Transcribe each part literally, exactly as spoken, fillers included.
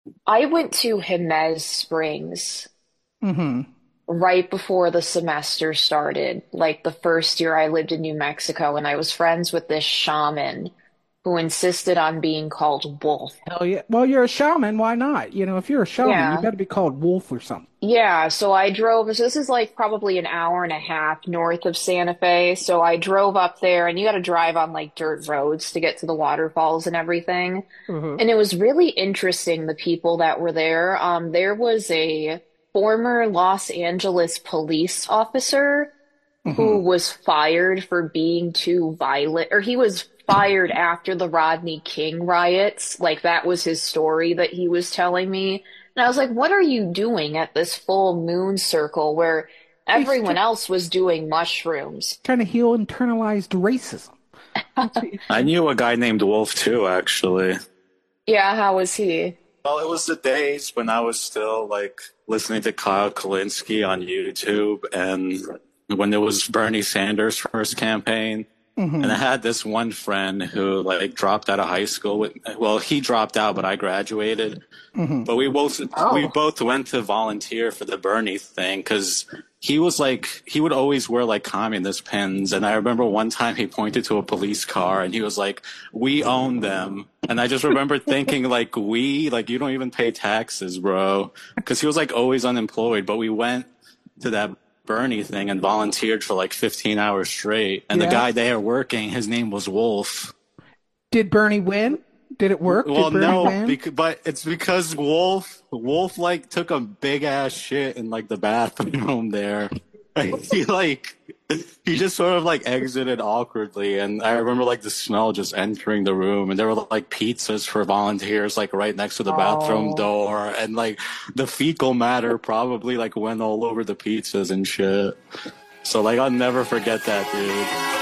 I went to Jemez Springs Mm-hmm. right before the semester started, like the first year I lived in New Mexico, and I was friends with this shaman who insisted on being called Wolf. Hell yeah. Well, you're a shaman. Why not? You know, if you're a shaman, you Yeah. better be called Wolf or something. Yeah, so I drove, so this is like probably an hour and a half north of Santa Fe. So I drove up there, and you got to drive on like dirt roads to get to the waterfalls and everything. Uh-huh. And it was really interesting, the people that were there. Um, there was a former Los Angeles police officer Mm-hmm. who was fired for being too violent, or he was fired after the Rodney King riots. Like that was his story that he was telling me. And I was like, what are you doing at this full moon circle where He's everyone tr else was doing mushrooms? trying to heal internalized racism. That's what I knew a guy named Wolf too, actually. Yeah, how was he? Well, it was the days when I was still like listening to Kyle Kalinske on YouTube and when it was Bernie Sanders' first campaign. And I hmm had this one friend who like dropped out of high school with, well, he dropped out, but I graduated. hmm But we both we Oh, both went to volunteer for the Bernie thing because he was like he would always wear like communist pins, and I remember one time he pointed to a police car and he was like, "We own them," and I just remember thinking like, "We like you don't even pay taxes, bro," because he was like always unemployed. But we went to that Bernie thing and volunteered for like fifteen hours straight, and the Yeah. guy there working, his name was Wolf. Did Bernie win? Did it work? Did Well, Bernie no, win? bec- but it's because Wolf, Wolf like took a big ass shit in like the bathroom there. He like, he just sort of like exited awkwardly, and I remember like the smell just entering the room, and there were like pizzas for volunteers like right next to the bathroom oh. door, and like the fecal matter probably like went all over the pizzas and shit. So like I'll never forget that, dude.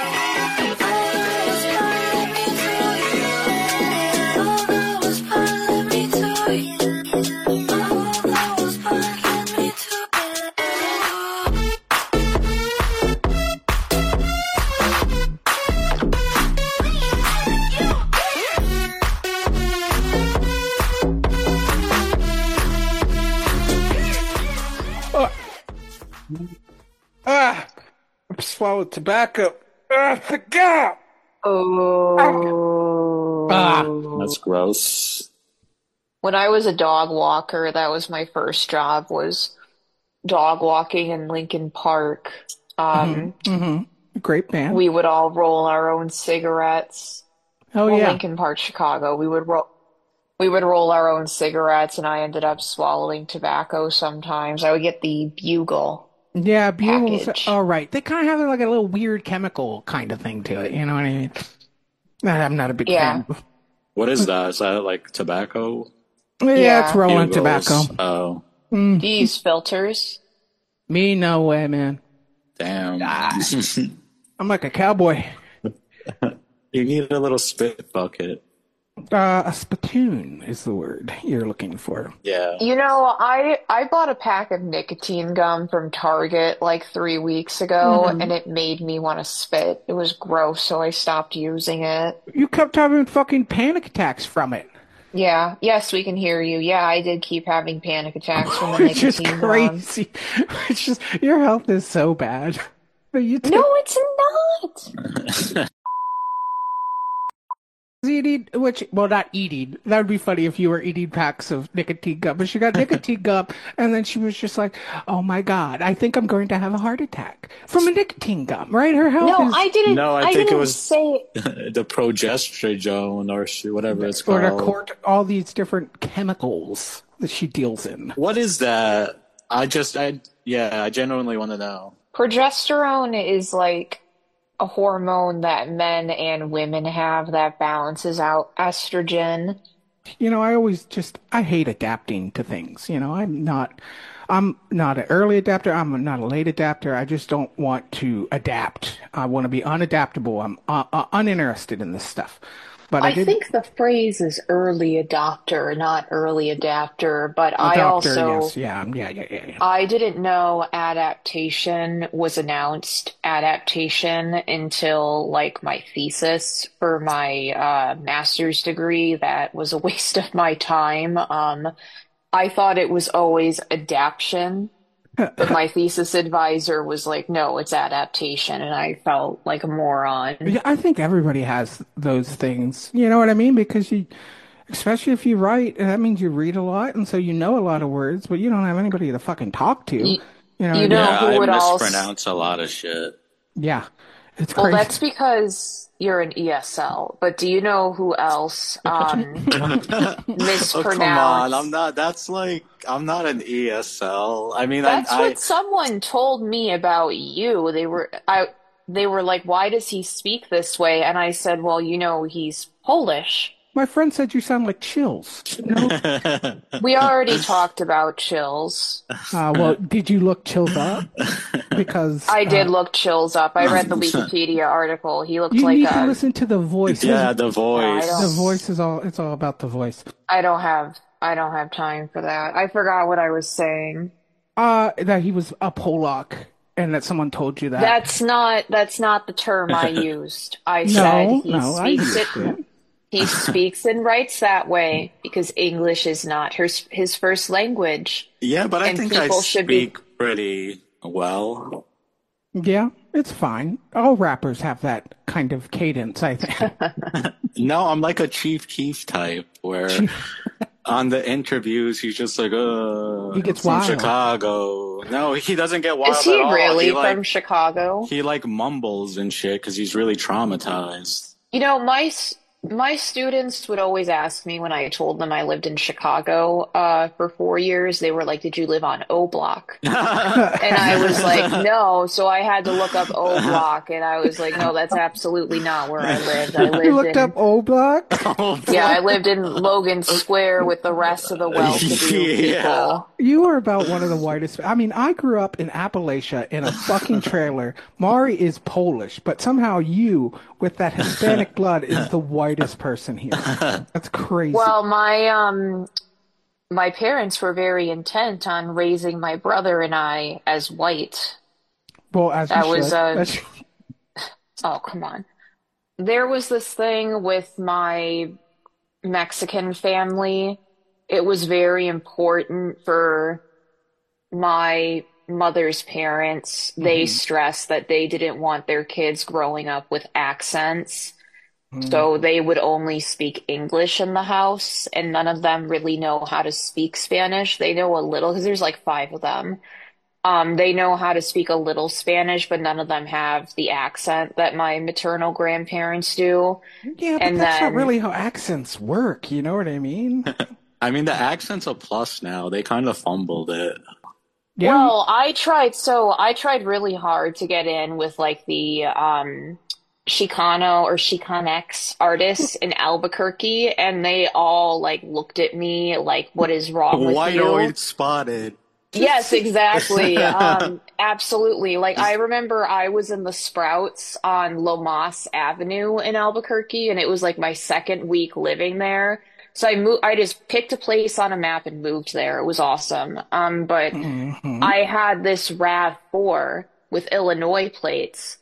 Oh, ah, I swallowed tobacco. Ah, I forgot. Ah, That's Oh. gross. When I was a dog walker, that was my first job was dog walking in Lincoln Park. hmm Um, hmm Great band. we would all roll our own cigarettes. Oh Well, yeah, Lincoln Park, Chicago. We would roll we would roll our own cigarettes, and I ended up swallowing tobacco sometimes. I would get the Bugle yeah. Bugles. package. All right, they kind of have like a little weird chemical kind of thing to it. You know what I mean? That I'm not a big Yeah, fan of. What is that? Is that like tobacco? Yeah, it's yeah. rolling tobacco. Bugles? Oh, Mm, Do you use filters? me, no way, man. damn. Ah, I'm like a cowboy. You need a little spit bucket. Uh, a spittoon is the word you're looking for. Yeah. You know, I I bought a pack of nicotine gum from Target like three weeks ago, hmm and it made me want to spit. It was gross, so I stopped using it. You kept having fucking panic attacks from it, Yeah, yes, we can hear you. Yeah, I did keep having panic attacks from the which is nicotine gum. crazy. It's just your health is so bad. But you No, took it's not. eating, which, well, not eating. That would be funny if you were eating packs of nicotine gum. But she got nicotine gum, and then she was just like, "Oh my God, I think I'm going to have a heart attack from a nicotine gum." Right? Her health No, is, I didn't. No, I I think it didn't was say. the progesterone or sh- whatever it's or the called. court, all these different chemicals that she deals in. What is that? I just, I, yeah, I genuinely want to know. Progesterone is like a hormone that men and women have that balances out estrogen. You know, I always just I hate adapting to things. You know, I'm not I'm not an early adapter. I'm not a late adapter. I just don't want to adapt. I want to be unadaptable. I'm uh, uh, uninterested in this stuff. but I I did think the phrase is early adopter, not early adapter, but I adopter. also Yes, yeah, yeah, yeah, yeah, yeah. I didn't know adaptation was announced adaptation until like my thesis for my uh, master's degree. That was a waste of my time. Um, I thought it was always adaption, but my thesis advisor was like, no, it's adaptation, and I felt like a moron. Yeah, I think everybody has those things. You know what I mean? Because you, especially if you write, and that means you read a lot, and so you know a lot of words, but you don't have anybody to fucking talk to. You, You know what I you mean? know Yeah, who I would also mispronounce a lot of shit. Yeah, it's Well, crazy. that's because you're an E S L, but do you know who else um Oh, come on. I'm mispronounced? not, that's like, I'm not an E S L. I mean, I, That's I, what someone told me about you. They were I they were like, "Why does he speak this way?" And I said, "Well, you know, he's Polish." My friend said you sound like Chills. You know? We already talked about chills. Uh, well, did you look Chills up? Because I did uh, look chills up. I read the Wikipedia article. He looked you like need to a listen to the voice. His, yeah, the I the don't voice. voice is all. It's all about the voice. I don't have I don't have time for that. I forgot what I was saying. Uh, that he was a Polak, and that someone told you that. That's not that's not the term I used. I said No, he no, I speaks it used it. he speaks and writes that way because English is not his his first language, Yeah, but I and think I people should be speak pretty well. Yeah, it's fine. All rappers have that kind of cadence, I think. No, I'm like a Chief Keef type where on the interviews he's just like, uh, He gets from wild. Chicago. No, he doesn't get Is wild at he all. really He from like, Chicago? he like mumbles and shit because he's really traumatized. You know, my s- my students would always ask me when I told them I lived in Chicago uh, for four years. They were like, "Did you live on O Block?" And I was like, "No." So I had to look up O Block, and I was like, "No, that's absolutely not where I lived. I You lived looked up in O Block? Oh, yeah, I lived in Logan Square with the rest of the well-to-do yeah. people." You are about one of the whitest. I mean, I grew up in Appalachia in a fucking trailer. Mari is Polish, but somehow you, with that Hispanic blood, is the whitest person here. That's crazy. Well, my um my parents were very intent on raising my brother and I as white. Well, as you That was should. uh That's- oh, come on. There was this thing with my Mexican family. It was very important for my mother's parents. They Mhm. stressed that they didn't want their kids growing up with accents. Mhm. So they would only speak English in the house, and none of them really know how to speak Spanish. They know a little because there's like five of them. Um, they know how to speak a little Spanish, but none of them have the accent that my maternal grandparents do. Yeah, but And that's not then, really how accents work. You know what I mean? I mean, the accent's a plus now. They kind of fumbled it. Yeah. well, I tried, so I tried really hard to get in with like the um Chicano or Chicanx artists in Albuquerque, and they all like looked at me like, "What is wrong with you?" Whiteoid spotted. Yes, exactly. Um, absolutely. Like I remember I was in the Sprouts on Lomas Avenue in Albuquerque, and it was like my second week living there. So I moved, I just picked a place on a map and moved there. It was awesome. Um, but hmm I had this RAV four with Illinois plates,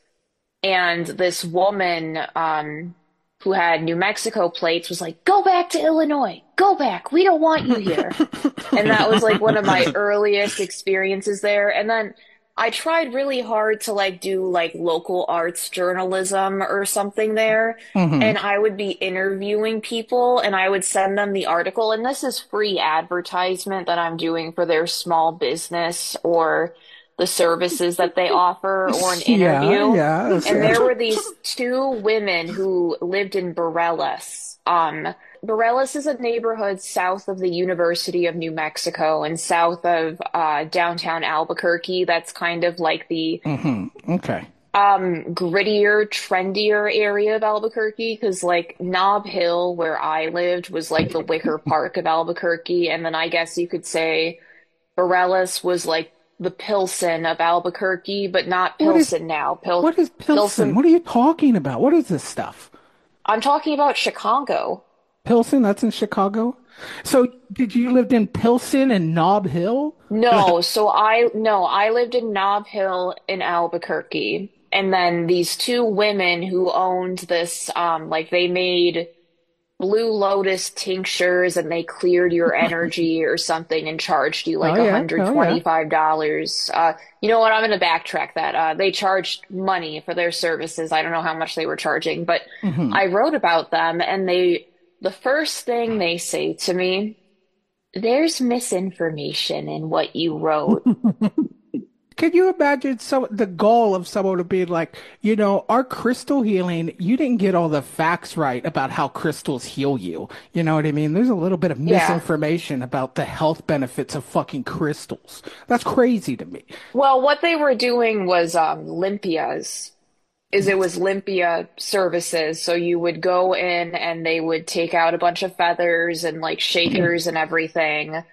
and this woman, um, who had New Mexico plates was like, "Go back to Illinois. Go back. We don't want you here." And that was like one of my earliest experiences there. And then I tried really hard to like do like local arts journalism or something there. hmm And I would be interviewing people and I would send them the article. And this is free advertisement that I'm doing for their small business or the services that they offer or an Yeah, interview. yeah. And there essentially. were these two women who lived in Barelas. Um, Barelas is a neighborhood south of the University of New Mexico and south of uh, downtown Albuquerque. That's kind of like the hmm Okay. um, grittier, trendier area of Albuquerque because like Nob Hill, where I lived, was like the Wicker Park of Albuquerque. And then I guess you could say Barelas was like the Pilsen of Albuquerque, but not What is Pilsen now. Pil what is Pilsen? Pilsen What are you talking about? What is this stuff? I'm talking about Chicago. Pilsen, that's in Chicago. So did you lived in Pilsen and Nob Hill? No, so I no, I lived in Nob Hill in Albuquerque. And then these two women who owned this, um, like they made Blue Lotus tinctures and they cleared your energy or something and charged you Oh like yeah, oh yeah. one hundred twenty-five dollars. Uh, you know what? I'm going to backtrack that. Uh, they charged money for their services. I don't know how much they were charging, but Hmm. I wrote about them and they, the first thing they say to me, there's misinformation in what you wrote. Can you imagine so the goal of someone to be like, you know, our crystal healing, you didn't get all the facts right about how crystals heal you. You know what I mean? There's a little bit of Yeah. misinformation about the health benefits of fucking crystals. That's crazy to me. Well, what they were doing was um, limpias. Is it was limpia services. So you would go in and they would take out a bunch of feathers and like shakers and everything,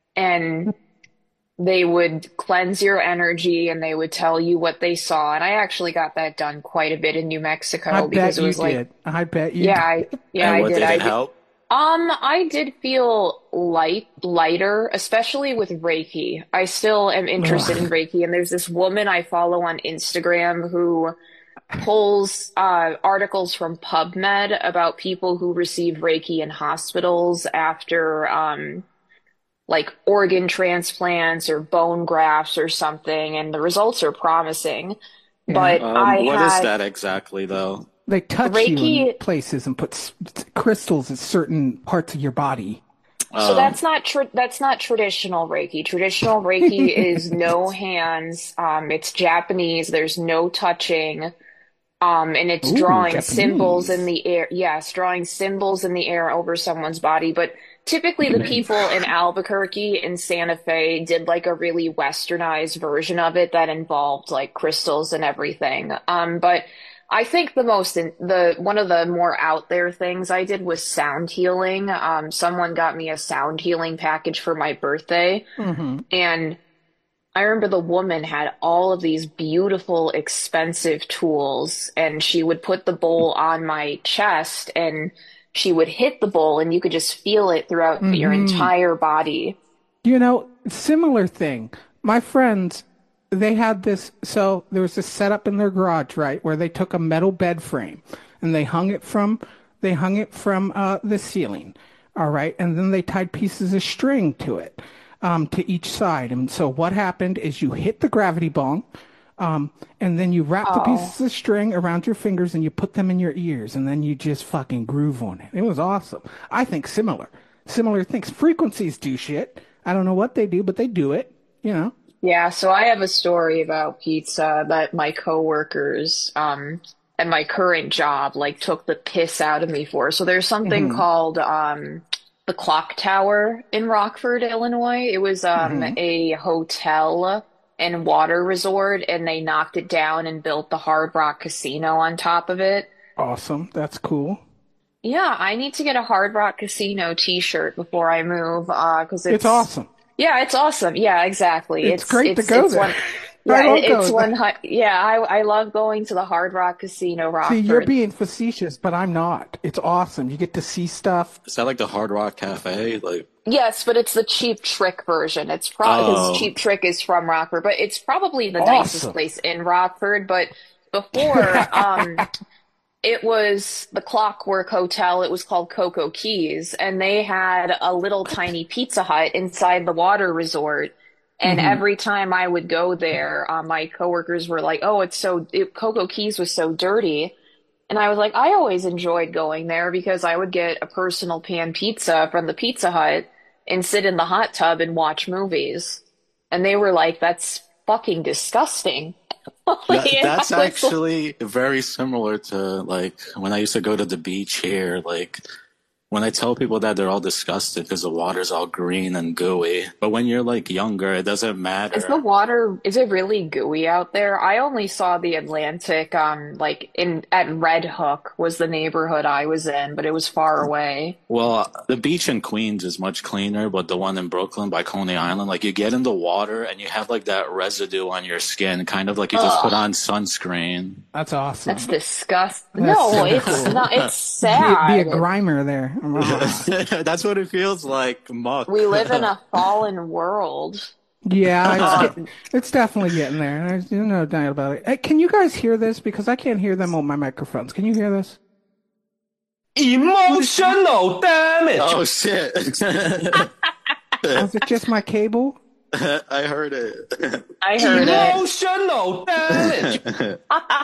and they would cleanse your energy and they would tell you what they saw. And I actually got that done quite a bit in New I Mexico because bet it you was like, did. I bet you yeah, did. I, yeah, And I what did. did I it did. help? Um, I did feel light, lighter, especially with Reiki. I still am interested in Ugh. Reiki, and there's this woman I follow on Instagram who pulls uh, articles from PubMed about people who receive Reiki in hospitals after um, like organ transplants or bone grafts or something, and the results are promising. Yeah. But Um, I what is had that exactly, though? They touch you in Reiki. places and put s- crystals in certain parts of your body. So Um, that's not tr that's not traditional Reiki. Traditional Reiki is no hands. Um, it's Japanese. There's no touching. Um, and it's Ooh, drawing symbols in Japanese. the air. Yes, drawing symbols in the air over someone's body. But typically the people in Albuquerque and Santa Fe did like a really westernized version of it that involved like crystals and everything. Um, but I think the most in the one of the more out there things I did was sound healing. Um, someone got me a sound healing package for my birthday, Hmm. and I remember the woman had all of these beautiful, expensive tools, and she would put the bowl on my chest, and she would hit the bowl, and you could just feel it throughout your Hmm. entire body. You know, similar thing. My friends, they had this, so there was this setup in their garage, right, where they took a metal bed frame and they hung it from they hung it from uh, the ceiling, all right, and then they tied pieces of string to it, um, to each side. And so what happened is you hit the gravity bong, um, and then you wrap the Oh, pieces of string around your fingers and you put them in your ears, and then you just fucking groove on it. It was awesome. I think similar, similar things. Frequencies do shit. I don't know what they do, but they do it. You know. yeah. So I have a story about pizza that my coworkers, um, at my current job, like took the piss out of me for. So there's something Hmm. called, um, the Clock Tower in Rockford, Illinois. It was, um, Hmm. a hotel and water resort, and they knocked it down and built the Hard Rock Casino on top of it. Awesome. That's cool. Yeah, I need to get a Hard Rock Casino t-shirt before I move, uh, because It's it's, awesome. yeah, it's awesome. Yeah, exactly. It's It's, great to it's, go it's there. one, I yeah, it, love it's going there. one, hu- yeah, I, I love going to the Hard Rock Casino, See, you're Rockford. being facetious, but I'm not. It's awesome. You get to see stuff. is that like the Hard Rock Cafe? Like, Yes, but it's the Cheap Trick version. It's pro because oh, Cheap Trick is from Rockford, but it's probably the nicest Awesome. place in Rockford. But before, um, it was the Clockwork Hotel. It was called Coco Keys, and they had a little tiny Pizza Hut inside the water resort. And Hmm. every time I would go there, uh, my coworkers were like, "Oh, it's so it, Coco Keys was so dirty." And I was like, I always enjoyed going there because I would get a personal pan pizza from the Pizza Hut and sit in the hot tub and watch movies. And they were like, that's fucking disgusting. that, And I that's was like, actually very similar to like when I used to go to the beach here. Like, When I tell people that, they're all disgusted because the water's all green and gooey. But when you're like younger, it doesn't Is the matter. water, is it really gooey out there? I only saw the Atlantic, um, like in at Red Hook was the neighborhood I was in, but it was far away. Well, the beach in Queens is much cleaner, but the one in Brooklyn by Coney Island, like you get in the water and you have like that residue on your skin, kind of like you just put Ugh, on sunscreen. That's that's awesome. disgusting. That's No, so it's cool. not, it's Be, be a sad. grimer there. That's what it feels like, muck. We live in a fallen world. Yeah, it's Um, getting, it's definitely getting there. There's no doubt about it. Hey, can you guys hear this? Because I can't hear them on my microphones. Can you hear this? Emotional damage. Oh shit! Was it just my cable? I heard it. I heard it. Emotional damage.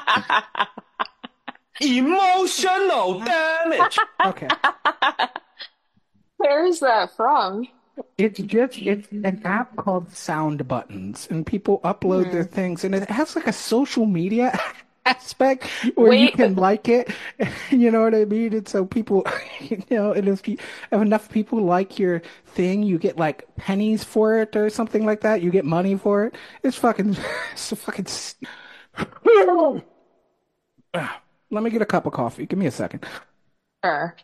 Emotional damage. Okay. Where is that from? It's just it's an app called Sound Buttons, and people upload their things, and it has like a social media aspect where you Wait, can like it. You know what I mean? And so people, you know, and if you have enough people like your thing, you get like pennies for it or something like that. You get money for it. It's fucking, it's a fucking. Let me get a cup of coffee. Give me a second. sure.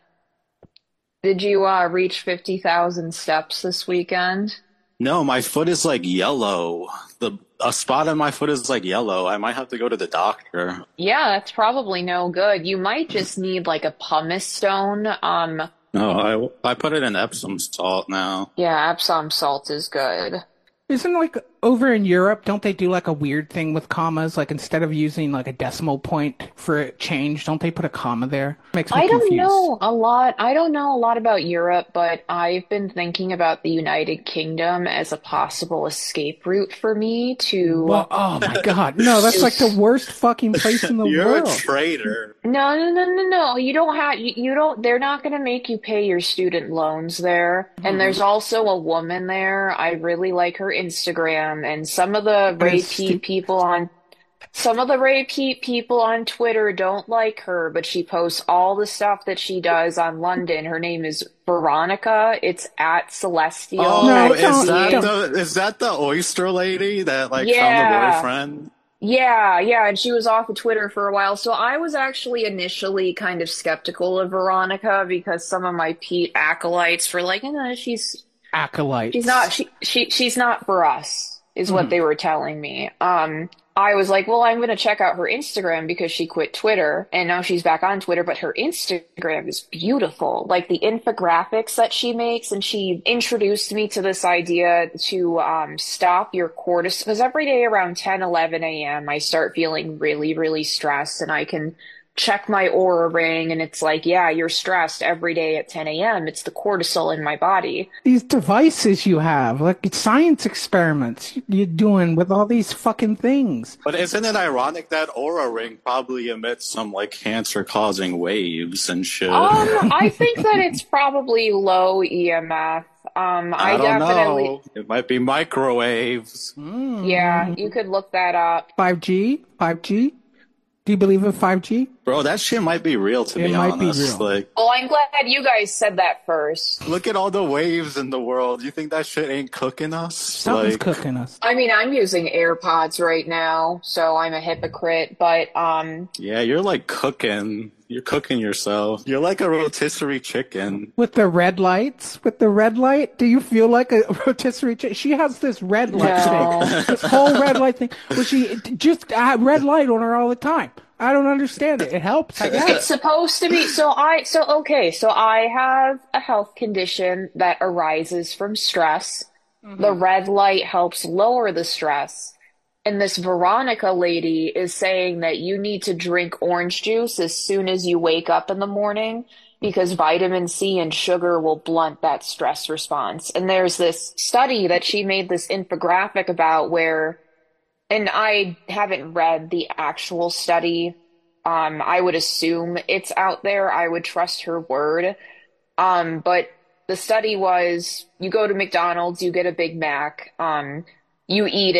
Did you uh reach fifty thousand steps this weekend? No, my foot is like yellow. The a spot on my foot is like yellow. I might have to go to the doctor. Yeah, that's probably no good. You might just need like a pumice stone. Um, No, I I put it in Epsom salt now. yeah, Epsom salt is good. Isn't like over in Europe, don't they do like a weird thing with commas? Like instead of using like a decimal point for a change, don't they put a comma there? Makes me I don't confused. know a lot. I don't know a lot about Europe, but I've been thinking about the United Kingdom as a possible escape route for me to Well, oh my God. No, that's like the worst fucking place in the You're a world. traitor. No, no, no, no, no. You don't have, you, you don't, they're not going to make you pay your student loans there. And there's also a woman there. I really like her Instagram and some of the That Ray is stu- Pete people on, some of the Ray Pete people on Twitter don't like her, but she posts all the stuff that she does on London. Her name is Veronica. It's at Celestial, Oh, No, at is don't, that C. don't. the is that the oyster lady that like found the Yeah. boyfriend? Yeah, yeah, and she was off of Twitter for a while. So I was actually initially kind of skeptical of Veronica because some of my Pete acolytes were like, "No, she's she's not Acolytes. she she she's not for us," is what they were telling me. Um, I was like, "Well, I'm gonna check out her Instagram because she quit Twitter and now she's back on Twitter, but her Instagram is beautiful. Like the infographics that she makes, and she introduced me to this idea to um stop your cortisol because every day around ten, eleven a m I start feeling really, really stressed and I can check my aura ring and it's like, yeah, you're stressed every day at ten a m. It's the cortisol in my body. These devices you have, like it's science experiments you're doing with all these fucking things. But isn't it ironic that aura ring probably emits some like cancer causing waves and shit? Um, I think that it's probably low E M F. Um, I I don't definitely, know. It might be microwaves. yeah, you could look that up. five G? five G? Do you believe in five G? Bro, that shit might be real to It be might be honest. real. Like, Well, I'm glad you guys said that first. look at all the waves in the world. You think that shit ain't cooking us? Something's Like, cooking us. I mean, I'm using AirPods right now, so I'm a hypocrite, but um, yeah, you're like cooking. You're cooking yourself. You're like a rotisserie chicken. With the red lights? With the red light? Do you feel like a rotisserie chick? She has this red light No. thing. This whole red light thing. Where she just uh, red light on her all the time. I don't understand it. It helps, I It's guess. supposed to be. So I, so okay, so I have a health condition that arises from stress. The red light helps lower the stress. And this Veronica lady is saying that you need to drink orange juice as soon as you wake up in the morning because vitamin C and sugar will blunt that stress response. And there's this study that she made this infographic about where, and I haven't read the actual study. Um, I would assume it's out there. I would trust her word. Um, but the study was you go to McDonald's, you get a Big Mac, um, you eat it.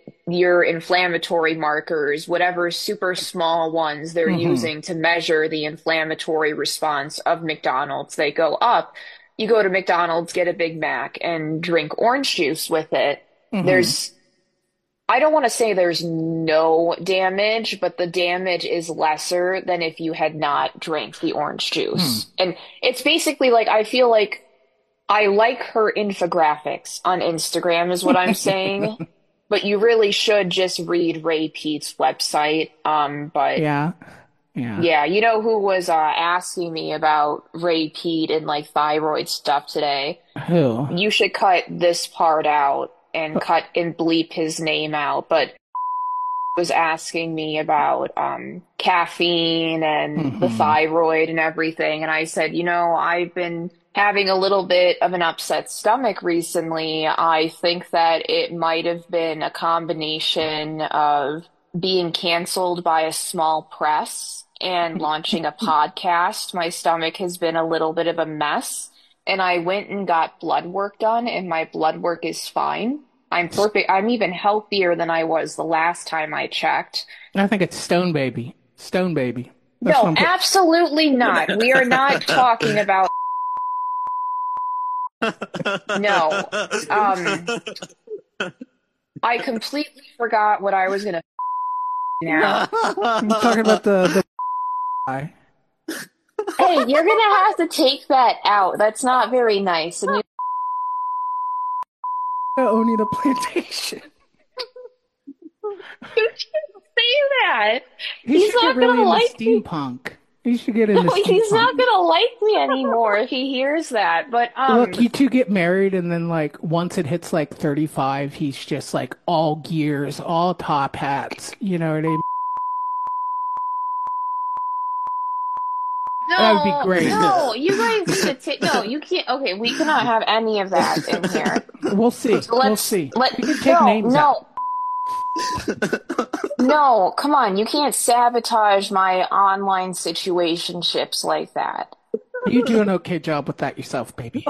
your inflammatory markers, whatever super small ones they're Mm-hmm. using to measure the inflammatory response of McDonald's, they go up. You go to McDonald's, get a Big Mac, and drink orange juice with it. Mm-hmm. There's, I don't want to say there's no damage, but the damage is lesser than if you had not drank the orange juice. Hmm. And it's basically like, I feel like I like her infographics on Instagram is what I'm saying. But you really should just read Ray Peat's website. Um, but Yeah. Yeah. yeah, you know who was uh, asking me about Ray Peat and like thyroid stuff today? Who? You should cut this part out and cut and bleep his name out. But was asking me about um, caffeine and the Mhm. thyroid and everything. And I said, you know, I've been having a little bit of an upset stomach recently. I think that it might have been a combination of being canceled by a small press and launching a podcast. My stomach has been a little bit of a mess. And I went and got blood work done, and my blood work is fine. I'm perfect. I'm even healthier than I was the last time I checked. I think it's Stone Baby. Stone Baby. That's what No, I'm put- absolutely not. We are not talking about. No. Um, I completely forgot what I was gonna now. I'm talking about the the guy. Hey, you're gonna have to take that out. That's not very nice. And you, Owning the plantation. you can't say that. He He's should not get really gonna into like me. steampunk. He should get into No, he's steampunk. not gonna like me anymore if he hears that. But um, Look, you two get married, and then like once it hits like thirty-five, he's just like all gears, all top hats. You know what I mean? no, That would be great. No, you guys need to take. No, you can't. Okay, we cannot have any of that in here. We'll see. So let's we'll see. Let, We can take no, names no. out. No, come on, you can't sabotage my online situationships like that. You do an okay job with that yourself, baby.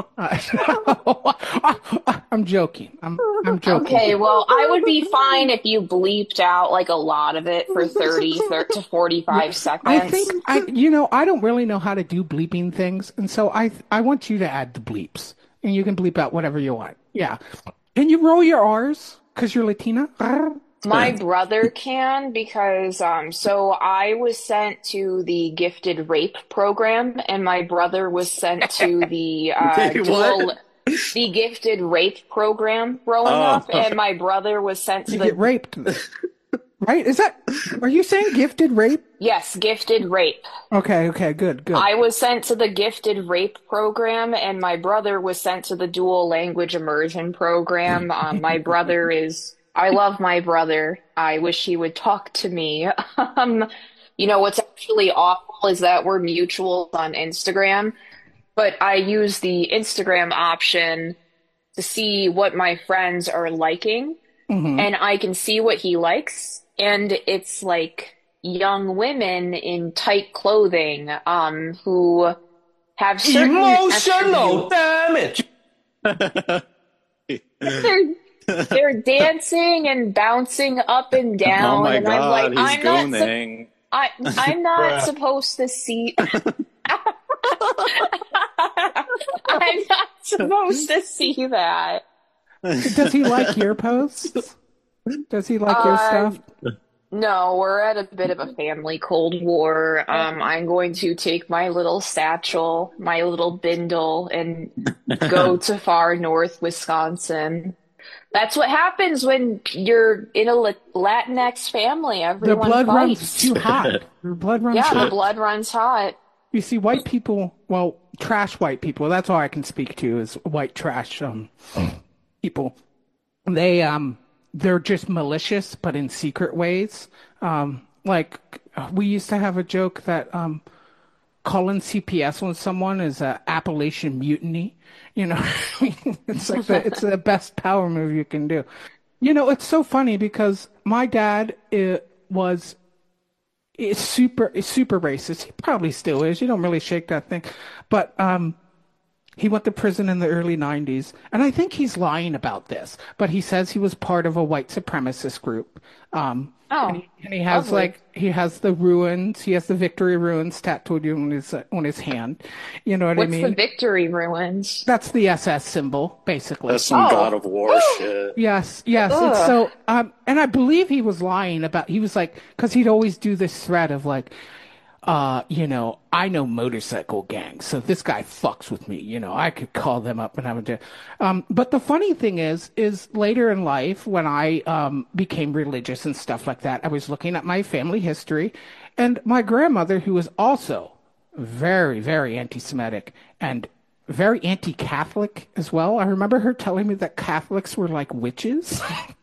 I'm joking. I'm I'm joking. Okay, well, I would be fine if you bleeped out like a lot of it for thirty to forty-five seconds. I think I, you know, I don't really know how to do bleeping things, and so I, I want you to add the bleeps, and you can bleep out whatever you want. Yeah, can you roll your R's because you're Latina? My brother can because um so I was sent to the gifted rape program and my brother was sent to the uh Wait, what? dual the gifted rape program growing Oh. up and my brother was sent to You the get raped, right? Is that? Are you saying gifted rape? yes, gifted rape. Okay, okay, good, good. I was sent to the gifted rape program and my brother was sent to the dual language immersion program. Um, my brother is I love my brother. I wish he would talk to me. Um, you know, what's actually awful is that we're mutuals on Instagram, but I use the Instagram option to see what my friends are liking, Mhm. and I can see what he likes, and it's like young women in tight clothing, um, who have certain Emotional attributes. damage. They're they're dancing and bouncing up and down, Oh my and I'm god, like, he's I'm not, su- gooning. I, I'm not Bruh. supposed to see. I'm not supposed to see that. Does he like your posts? Does he like your Uh, stuff? No, we're at a bit of a family Cold War. Um, I'm going to take my little satchel, my little bindle, and go to far north Wisconsin. That's what happens when you're in a La- Latinx family. The Everyone blood runs fights. too hot. The blood runs Yeah, hot. the blood runs hot. You see, white people, well, trash white people, that's all I can speak to is white trash um, people. They, um, they're just malicious, but in secret ways. Um, like, we used to have a joke that um, calling C P S on someone is a Appalachian mutiny. You know, it's like the, it's the best power move you can do. You know, it's so funny because my dad uh, was is super is super racist. He probably still is. You don't really shake that thing, but um, He went to prison in the early nineties, and I think he's lying about this, but he says he was part of a white supremacist group. Um, Oh, and he, and he has lovely. like he has the ruins, he has the victory ruins tattooed on his on his hand. You know what What's I the mean? victory ruins? That's the S S symbol, basically. That's some Oh. God of War shit. Yes, yes. Ugh. It's so, um, and I believe he was lying about, he was like, because he'd always do this thread of like, uh, you know, I know motorcycle gangs, so if this guy fucks with me, you know, I could call them up and have a do. Um, but the funny thing is, is later in life, when I um, became religious and stuff like that, I was looking at my family history, and my grandmother, who was also very, very anti-Semitic and very anti-Catholic as well. I remember her telling me that Catholics were like witches.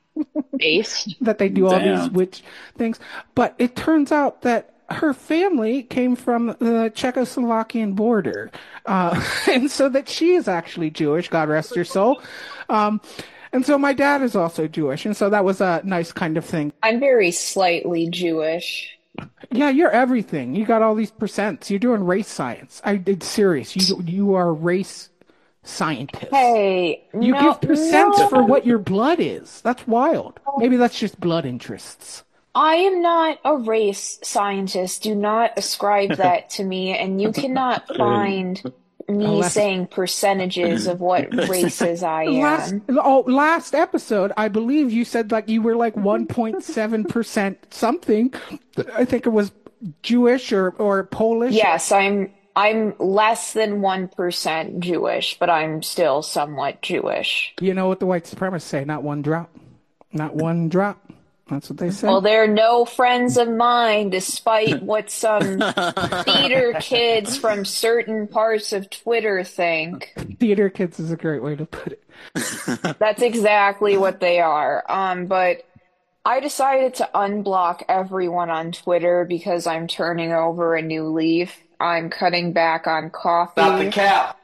Based. That they do all Damn. these witch things. But it turns out that her family came from the Czechoslovakian border. Uh, and so that she is actually Jewish, God rest her soul. Um, and so my dad is also Jewish. And so that was a nice kind of thing. I'm very slightly Jewish. Yeah, you're everything. You got all these percents. You're doing race science. I did serious. You you are a race scientist. Hey, You no, give percents no. for what your blood is. That's wild. Maybe that's just blood interests. I am not a race scientist. Do not ascribe that to me, and you cannot find me Unless- saying percentages of what races I Last am. oh, last episode, I believe you said like you were like one point seven percent something. I think it was Jewish or or Polish. Yes, I'm I'm less than one percent Jewish, but I'm still somewhat Jewish. You know what the white supremacists say? Not one drop. Not one drop. That's what they say. Well, they're no friends of mine, despite what some theater kids from certain parts of Twitter think. Theater kids is a great way to put it. That's exactly what they are. Um, but I decided to unblock everyone on Twitter because I'm turning over a new leaf. I'm cutting back on Stop the coffee. cap.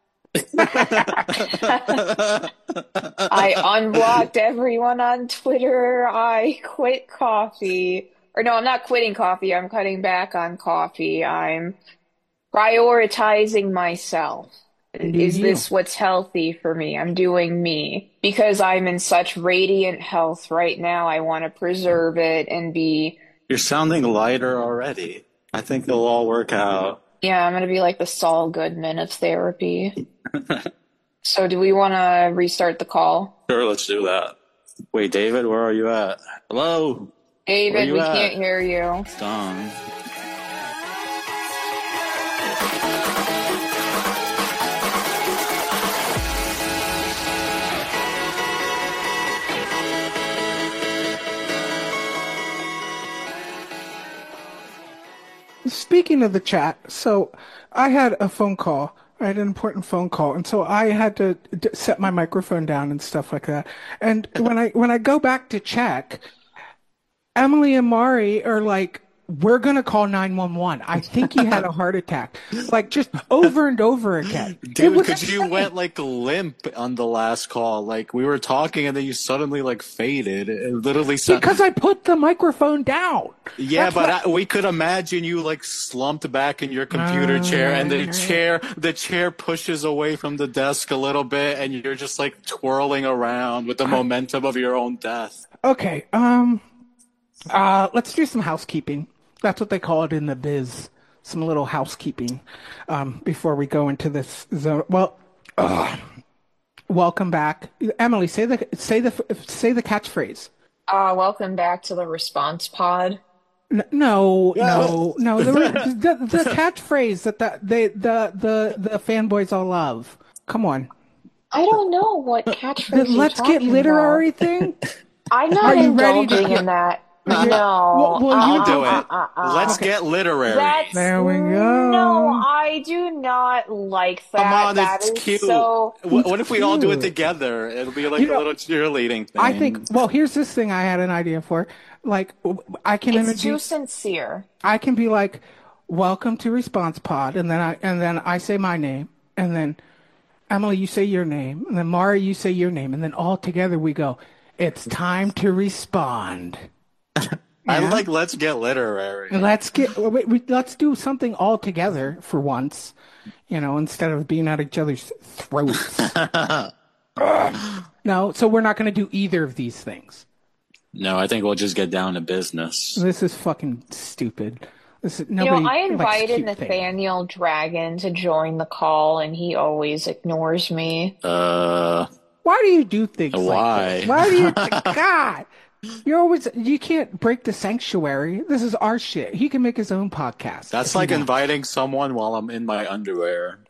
I unblocked everyone on Twitter. I quit coffee. Or no, I'm not quitting coffee. I'm cutting back on coffee. I'm prioritizing myself. Is you. this what's healthy for me? I'm doing me. Because I'm in such radiant health right now, I want to preserve it and be, You're sounding lighter already. I think it'll all work out. yeah, I'm going to be like the Saul Goodman of therapy. So do we want to restart the call? Sure, let's do that. Wait, David, where are you at? Hello? Where David, you we at? can't hear you. Done. Speaking of the chat, so I had a phone call. I had an important phone call, and so I had to d- set my microphone down and stuff like that. And when I when I go back to check, Emily and Mari are like, "We're gonna call nine one one. I think he had a heart attack." Like just over and over again. It Dude, was because you went like limp on the last call. Like we were talking and then you suddenly like faded. It literally sounded. because I put the microphone down. Yeah, That's but what- I, we could imagine you like slumped back in your computer chair, and the chair the chair pushes away from the desk a little bit, and you're just like twirling around with the momentum of your own death. Okay, um, uh, let's do some housekeeping. That's what they call it in the biz. Some little housekeeping um, before we go into this zone. Well, ugh. Welcome back, Emily. Say the say the say the catchphrase. Uh, welcome back to the response pod. N- No, no, no. The, the, the catchphrase that the they the the the fanboys all love. Come on. I don't know what catchphrase The you're let's get talking literary about. thing. I'm not Are you ready indulging to- in that. Well, No. well, you I'll do it. uh, uh, Let's okay. get literary. That's, There we go. No, I do not like that. Come on, That it's is cute. so. What, what if we all do it cute. together? It'll be like You a know, little cheerleading thing. I think. Well, here's this thing I had an idea for. Like, I can It's introduce. too sincere. I can be like, "Welcome to Response Pod," and then I and then I say my name, and then Emily, you say your name, and then Mara, you say your name, and then all together we go, "It's time to respond." I Yeah. like let's get literary. Let's get wait, we, let's do something all together for once, you know, instead of being at each other's throats. No, so we're not going to do either of these things. No, I think we'll just get down to business. This is fucking stupid. This is You nobody. know, I likes invited cute things. Nathaniel Dragon to join the call, and he always ignores me. Uh, Why do you do things like Why? this? Why do you? God, you always you can't break the sanctuary. This is our shit. He can make his own podcast. that's if he like wants. inviting someone while I'm in my underwear.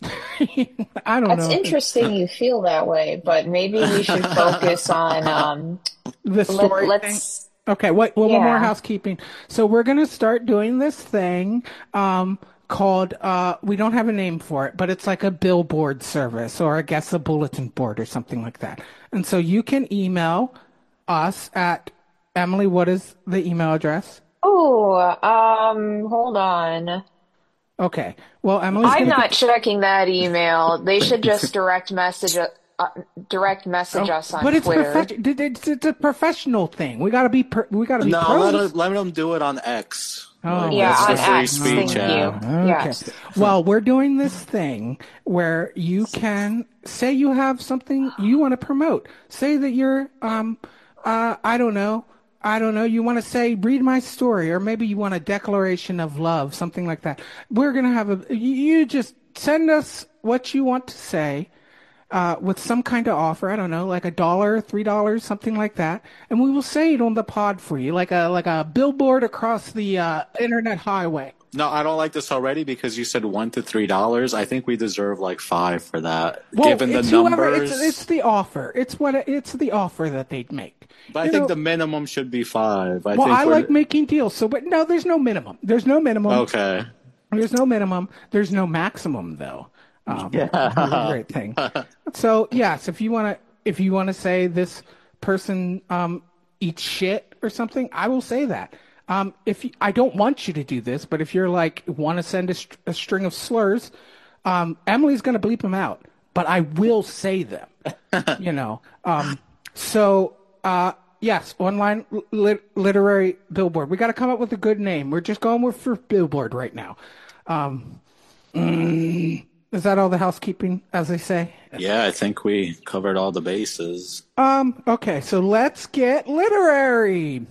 I don't That's know interesting you feel that way, but maybe we should focus on um the story. let, thing. let's Okay, what, one more Yeah. housekeeping. So we're going to start doing this thing um, called, uh, we don't have a name for it, but it's like a billboard service or I guess a bulletin board or something like that. And so you can email us at, Emily, what is the email address? Oh, um, hold on. Okay, well, Emily's I'm going not checking that email. They should just direct message uh, direct message us on But it's, Twitter. profe- it- it's it's a professional thing. We got to be per- we got to be No, pros. let, let them do it on X. Oh. Like, Yeah, that's on the free X, speech thank app. you. Okay. Yes. Well, we're doing this thing where you can say you have something you want to promote. Say that you're, um, uh, I don't know. I don't know. You want to say, read my story, or maybe you want a declaration of love, something like that. We're going to have a, you you just send us what you want to say. Uh, with some kind of offer, I don't know, like a dollar, three dollars, something like that, and we will say it on the pod for you, like a like a billboard across the uh, internet highway. No, I don't like this already because you said one to three dollars. I think we deserve like five for that, Well, given the it's whoever, numbers. it's, it's the offer. It's what it, it's the offer that they'd make. but I You think know, the minimum should be five. I well, think I we're- like making deals. So, but no, there's no minimum. There's no minimum. Okay. There's no minimum. There's no maximum, though. Um, yeah. Great thing. So yes, if you want to, if you want to say this person um, eats shit or something, I will say that. Um, if you, I don't want you to do this, but if you're like want to send a, str- a string of slurs, um, Emily's going to bleep them out, but I will say them. you know. Um, so uh, yes, online lit- literary billboard. We got to come up with a good name. We're just going with for billboard right now. Um, mm, is that all the housekeeping, as they say? Yeah, I think we covered all the bases. Um, okay, so let's get literary.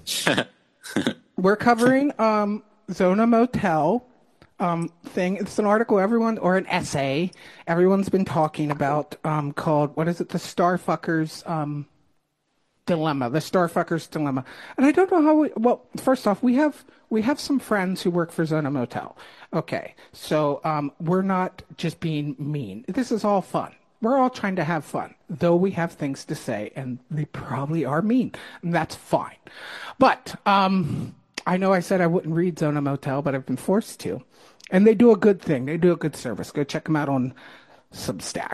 We're covering um Zona Motel um thing. It's an article everyone or an essay everyone's been talking about um called what is it? The Starfuckers um dilemma. The Starfuckers dilemma. And I don't know how we well, first off, we have we have some friends who work for Zona Motel. Okay. So um we're not just being mean. This is all fun. We're all trying to have fun, though we have things to say, and they probably are mean. And that's fine. But um, I know I said I wouldn't read Zona Motel, but I've been forced to. And they do a good thing. They do a good service. Go check them out on Substack.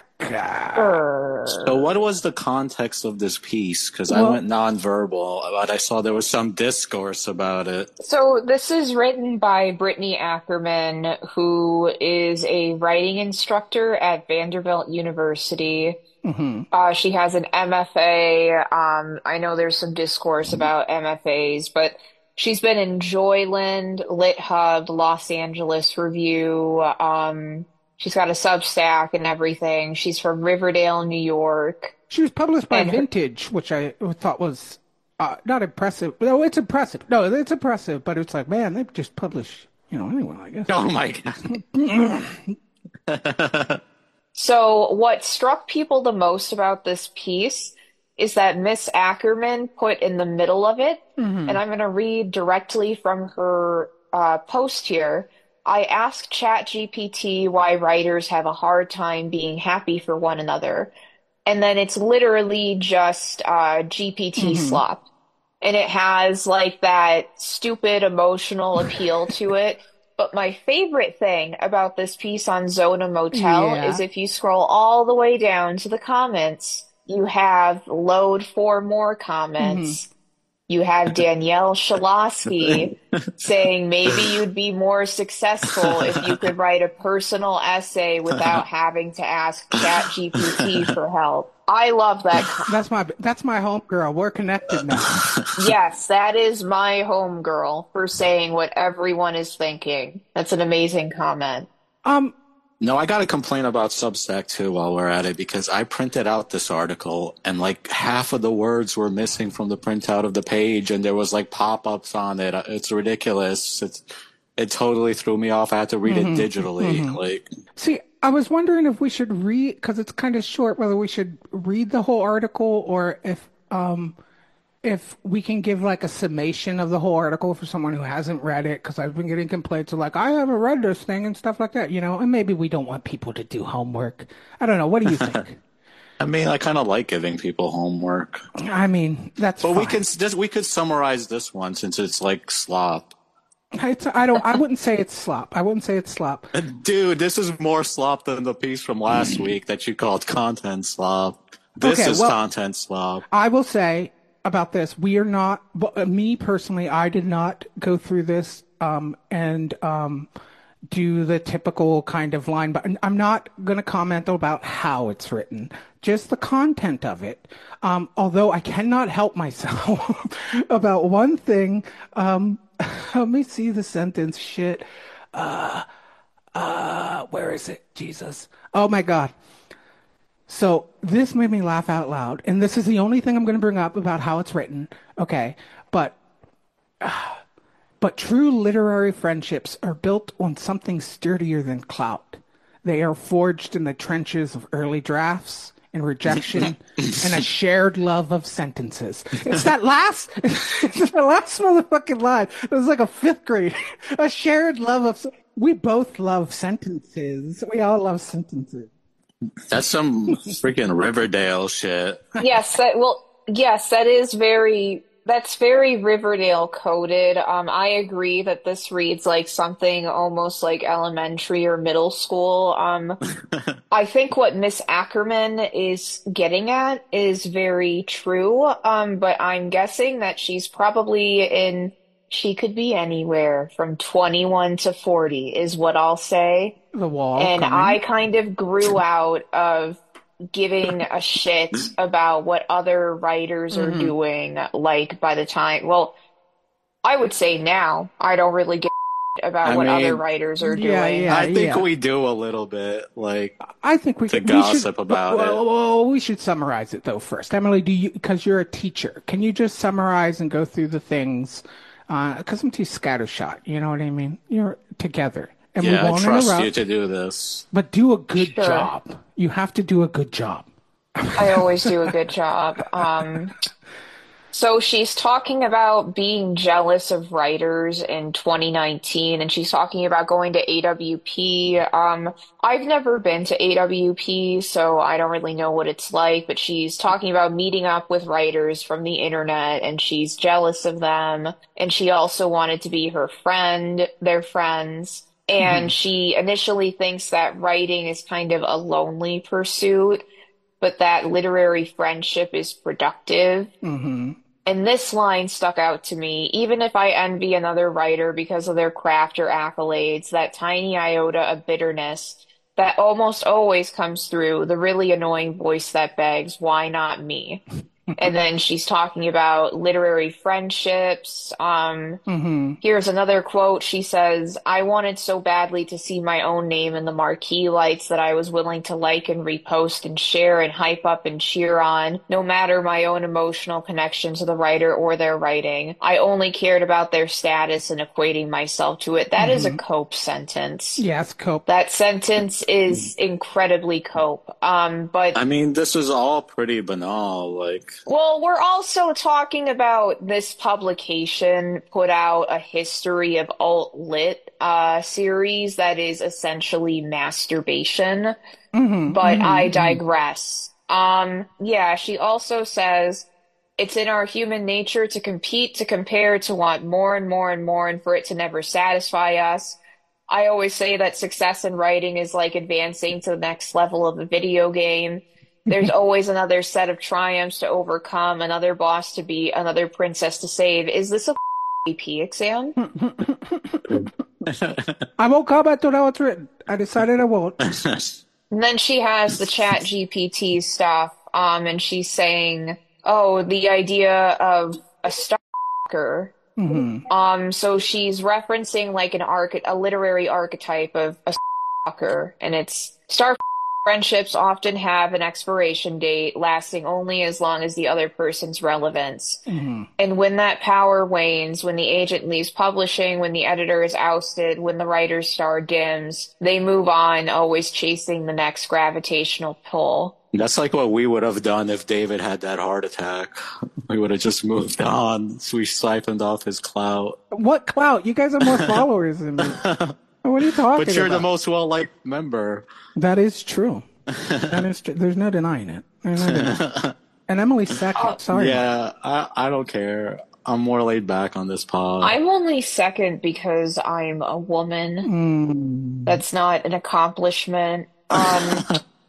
Ah. So what was the context of this piece? Because I Well- went nonverbal, but I saw there was some discourse about it. So this is written by Brittany Ackerman, who is a writing instructor at Vanderbilt University. Uh, she has an M F A. Um, I know there's some discourse about M F As, but she's been in Joyland, Lit Hub, Los Angeles Review. Um, she's got a Substack and everything. She's from Riverdale, New York. She was published by And her- Vintage, which I thought was uh, not impressive. No, it's impressive. No, it's impressive, but it's like, man, they just publish, you know, anyone, I guess. Oh my god. So what struck people the most about this piece is that Miss Ackerman put in the middle of it, and I'm going to read directly from her uh, post here. I asked ChatGPT why writers have a hard time being happy for one another. And then it's literally just uh, G P T slop. And it has like that stupid emotional appeal to it. But my favorite thing about this piece on Zona Motel Yeah. is if you scroll all the way down to the comments, you have load four more comments. You have Danielle Shalosky saying maybe you'd be more successful if you could write a personal essay without having to ask ChatGPT for help. I love that. That's my that's my homegirl. We're connected now. Yes, that is my homegirl for saying what everyone is thinking. That's an amazing comment. Um, No, I got to complain about Substack too while we're at it, because I printed out this article and like half of the words were missing from the printout of the page, and there was like pop-ups on it. It's ridiculous. It's, it totally threw me off. I had to read Mm-hmm. it digitally. Mm-hmm. Like, see, I was wondering if we should read, because it's kind of short, whether we should read the whole article or if um if we can give like a summation of the whole article for someone who hasn't read it, because I've been getting complaints of like, I haven't read this thing and stuff like that, you know, and maybe we don't want people to do homework. I don't know. What do you think? I mean, I kind of like giving people homework. I mean, that's But fine. we can just we could summarize this one since it's like slop. It's, I don't. I wouldn't say it's slop. I wouldn't say it's slop. Dude, this is more slop than the piece from last week that you called content slop. This Okay, is well, content slop. I will say about this, we are not, but me personally, I did not go through this um, and um, do the typical kind of line, but I'm not going to comment about how it's written, just the content of it. Um, although I cannot help myself about one thing. Um, let me see the sentence. Shit. Uh, uh, where is it? Jesus. Oh my God. So this made me laugh out loud, and this is the only thing I'm going to bring up about how it's written. Okay, but uh, but true literary friendships are built on something sturdier than clout. They are forged in the trenches of early drafts and rejection and a shared love of sentences. It's that last, it's that last motherfucking line. It was like a fifth grade. A shared love of. We both love sentences. We all love sentences. That's some freaking Riverdale shit. Yes, that well, yes, that is very that's very Riverdale coded. Um, I agree that this reads like something almost like elementary or middle school. Um, I think what Miss Ackerman is getting at is very true. Um, but I'm guessing that she's probably in she could be anywhere from twenty-one to forty is what I'll say. The wall. And coming. I kind of grew out of giving a shit about what other writers are Mhm. doing. Like by the time, well, I would say now I don't really give a shit about I what mean, other writers are yeah, doing. yeah. I think we do a little bit. Like, I think we to could, we gossip should, about well, it. Well, we should summarize it though first. Emily, do you? Because you're a teacher, can you just summarize and go through the things? Because I'm too scattershot. You know what I mean? You're together. And Yeah, we I won't trust interrupt, you to do this. but do a good Sure. job. You have to do a good job. I always do a good job. Um, so she's talking about being jealous of writers in twenty nineteen, and she's talking about going to A W P. Um, I've never been to A W P, so I don't really know what it's like, but she's talking about meeting up with writers from the internet, and she's jealous of them, and she also wanted to be her friend, their friends. And she initially thinks that writing is kind of a lonely pursuit, but that literary friendship is productive. Mm-hmm. And this line stuck out to me. Even if I envy another writer because of their craft or accolades, that tiny iota of bitterness that almost always comes through, the really annoying voice that begs, why not me? And then she's talking about literary friendships. Um, Mm-hmm. Here's another quote. She says, I wanted so badly to see my own name in the marquee lights that I was willing to like and repost and share and hype up and cheer on, no matter my own emotional connection to the writer or their writing. I only cared about their status and equating myself to it. That is a Cope sentence. Yes, Cope. That sentence is incredibly Cope. Um, but I mean, this is all pretty banal. Like, well, we're also talking about this publication put out a history of alt-lit uh, series that is essentially masturbation, Mm-hmm. but I digress. Um, yeah, she also says, it's in our human nature to compete, to compare, to want more and more and more, and for it to never satisfy us. I always say that success in writing is like advancing to the next level of a video game. There's always another set of triumphs to overcome, another boss to beat, another princess to save. Is this a A P exam? I won't comment on how it's written. I decided I won't. And then she has the Chat G P T stuff, um, and she's saying, oh, the idea of a stalker. Mm-hmm. Um, so she's referencing like an arch a literary archetype of a stalker, and it's star friendships often have an expiration date lasting only as long as the other person's relevance. Mm-hmm. And when that power wanes, when the agent leaves publishing, when the editor is ousted, when the writer's star dims, they move on, always chasing the next gravitational pull. That's like what we would have done if David had that heart attack. We would have just moved on. So we siphoned off his clout. What clout? You guys have more followers than me. What are you talking But you're about? the most well-liked member. That is true. That is true. There's no denying it. There's no denying it. And Emily's second. Sorry. Yeah, I, I don't care. I'm more laid back on this pod. I'm only second because I'm a woman. Mm, That's not an accomplishment. Um,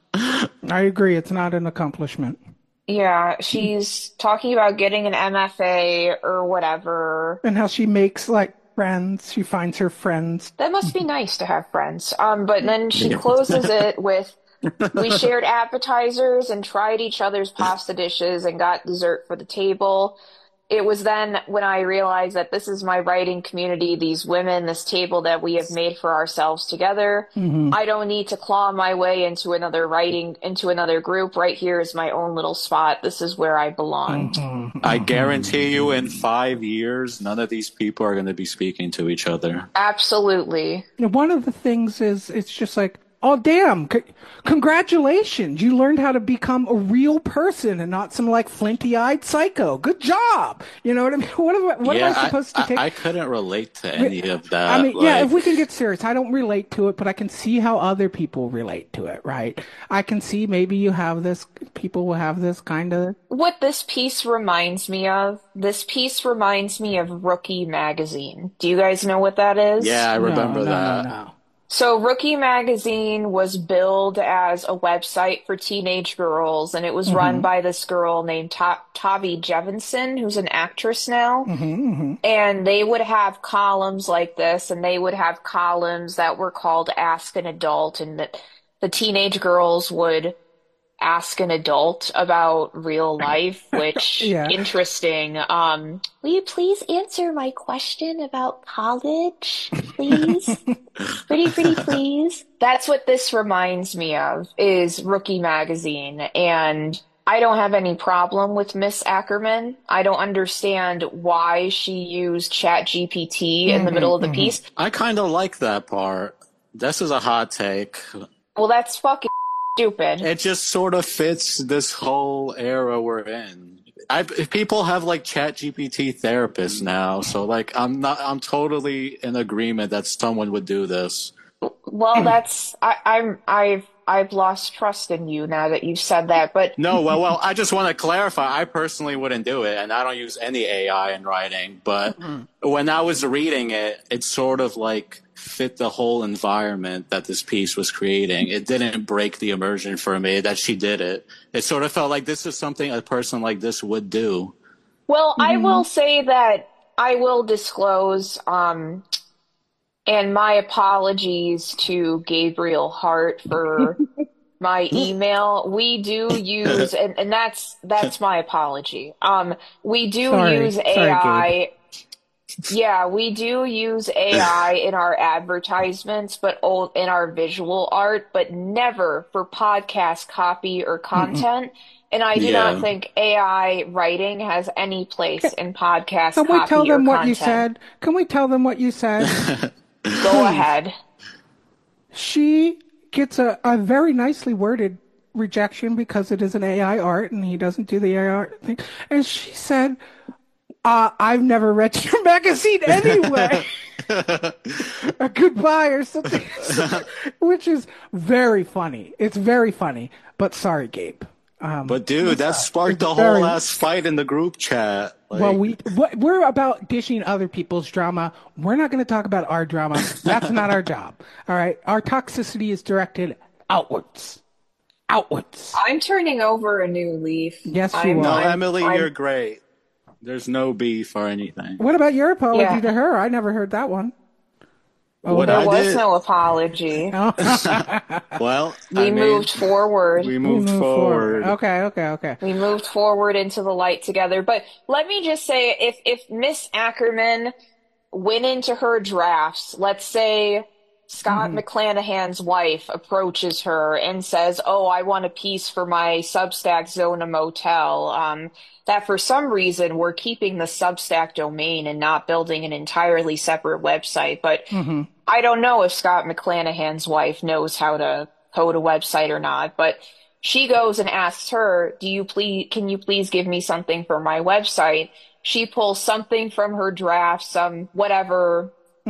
I agree. It's not an accomplishment. yeah, she's talking about getting an M F A or whatever. And how she makes like friends. She finds her friends. That must be nice to have friends. Um, but then she closes it with, we shared appetizers and tried each other's pasta dishes and got dessert for the table. It was then when I realized that this is my writing community, these women, this table that we have made for ourselves together. Mm-hmm. I don't need to claw my way into another writing, into another group. Right here is my own little spot. This is where I belong. Mm-hmm. I guarantee you in five years, none of these people are going to be speaking to each other. Absolutely. And one of the things is, it's just like, oh, damn, c- congratulations. You learned how to become a real person and not some like flinty-eyed psycho. Good job. You know what I mean? What am I, what yeah, am I supposed I, to take? I, I couldn't relate to any of that. I mean, yeah, like- if we can get serious, I don't relate to it, but I can see how other people relate to it, right? I can see maybe you have this, people will have this kind of. What this piece reminds me of, this piece reminds me of Rookie Magazine. Do you guys know what that is? Yeah, I remember no, no, that. No, no. So Rookie Magazine was billed as a website for teenage girls, and it was Mm-hmm. run by this girl named Ta- Tavi Jevinson, who's an actress now. Mm-hmm, mm-hmm. And they would have columns like this, and they would have columns that were called Ask an Adult, and that the teenage girls would ask an adult about real life, which Yeah. interesting. Um, will you please answer my question about college, please? Pretty, pretty, please. That's what this reminds me of, is Rookie Magazine. And I don't have any problem with Miss Ackerman. I don't understand why she used ChatGPT in the middle of the piece. I kind of like that part. This is a hot take. Well, that's fucking stupid. It just sort of fits this whole era we're in. I, people have like Chat G P T therapists now, so like I'm not. I'm totally in agreement that someone would do this. Well, that's I, I'm I've I've lost trust in you now that you've said that. But No, well, well, I just want to clarify. I personally wouldn't do it, and I don't use any A I in writing. But when I was reading it, it sort of like fit the whole environment that this piece was creating. It didn't break the immersion for me that she did it. It sort of felt like this is something a person like this would do. well, I will say that I will disclose. Um, and my apologies to Gabriel Hart for my email. We do use, and, and that's that's my apology. Um, we do Sorry. use Sorry, A I. Yeah, we do use A I in our advertisements, but o- in our visual art, but never for podcast copy or content. And I do Yeah. not think A I writing has any place in podcast Can copy we tell or them what content. you said? Can we tell them what you said? Go ahead. She gets a, a very nicely worded rejection because it is an A I art and he doesn't do the A I art thing. And she said, uh, I've never read your magazine anyway. A goodbye or something. Which is very funny. It's very funny. But sorry, Gabe. Um, But dude, that sparked the very- whole ass fight in the group chat. Like, well, we what- we're about dishing other people's drama. We're not going to talk about our drama. That's not our job. All right, our toxicity is directed outwards. outwards. I'm turning over a new leaf. Yes, you I'm, are. No, I'm- Emily, I'm- you're great. There's no beef or anything. What about your apology Yeah. to her? I never heard that one. What There I was did, no apology. well, We I mean, moved forward. we We moved move forward. Okay, okay, okay. We moved forward into the light together. But let me just say, if if Miss Ackerman went into her drafts, let's say Scott McClanahan's wife approaches her and says, "Oh, I want a piece for my Substack Zona Motel." Um, that for some reason we're keeping the Substack domain and not building an entirely separate website. But I don't know if Scott McClanahan's wife knows how to code a website or not. But she goes and asks her, "Do you please, can you please give me something for my website?" She pulls something from her draft, some whatever,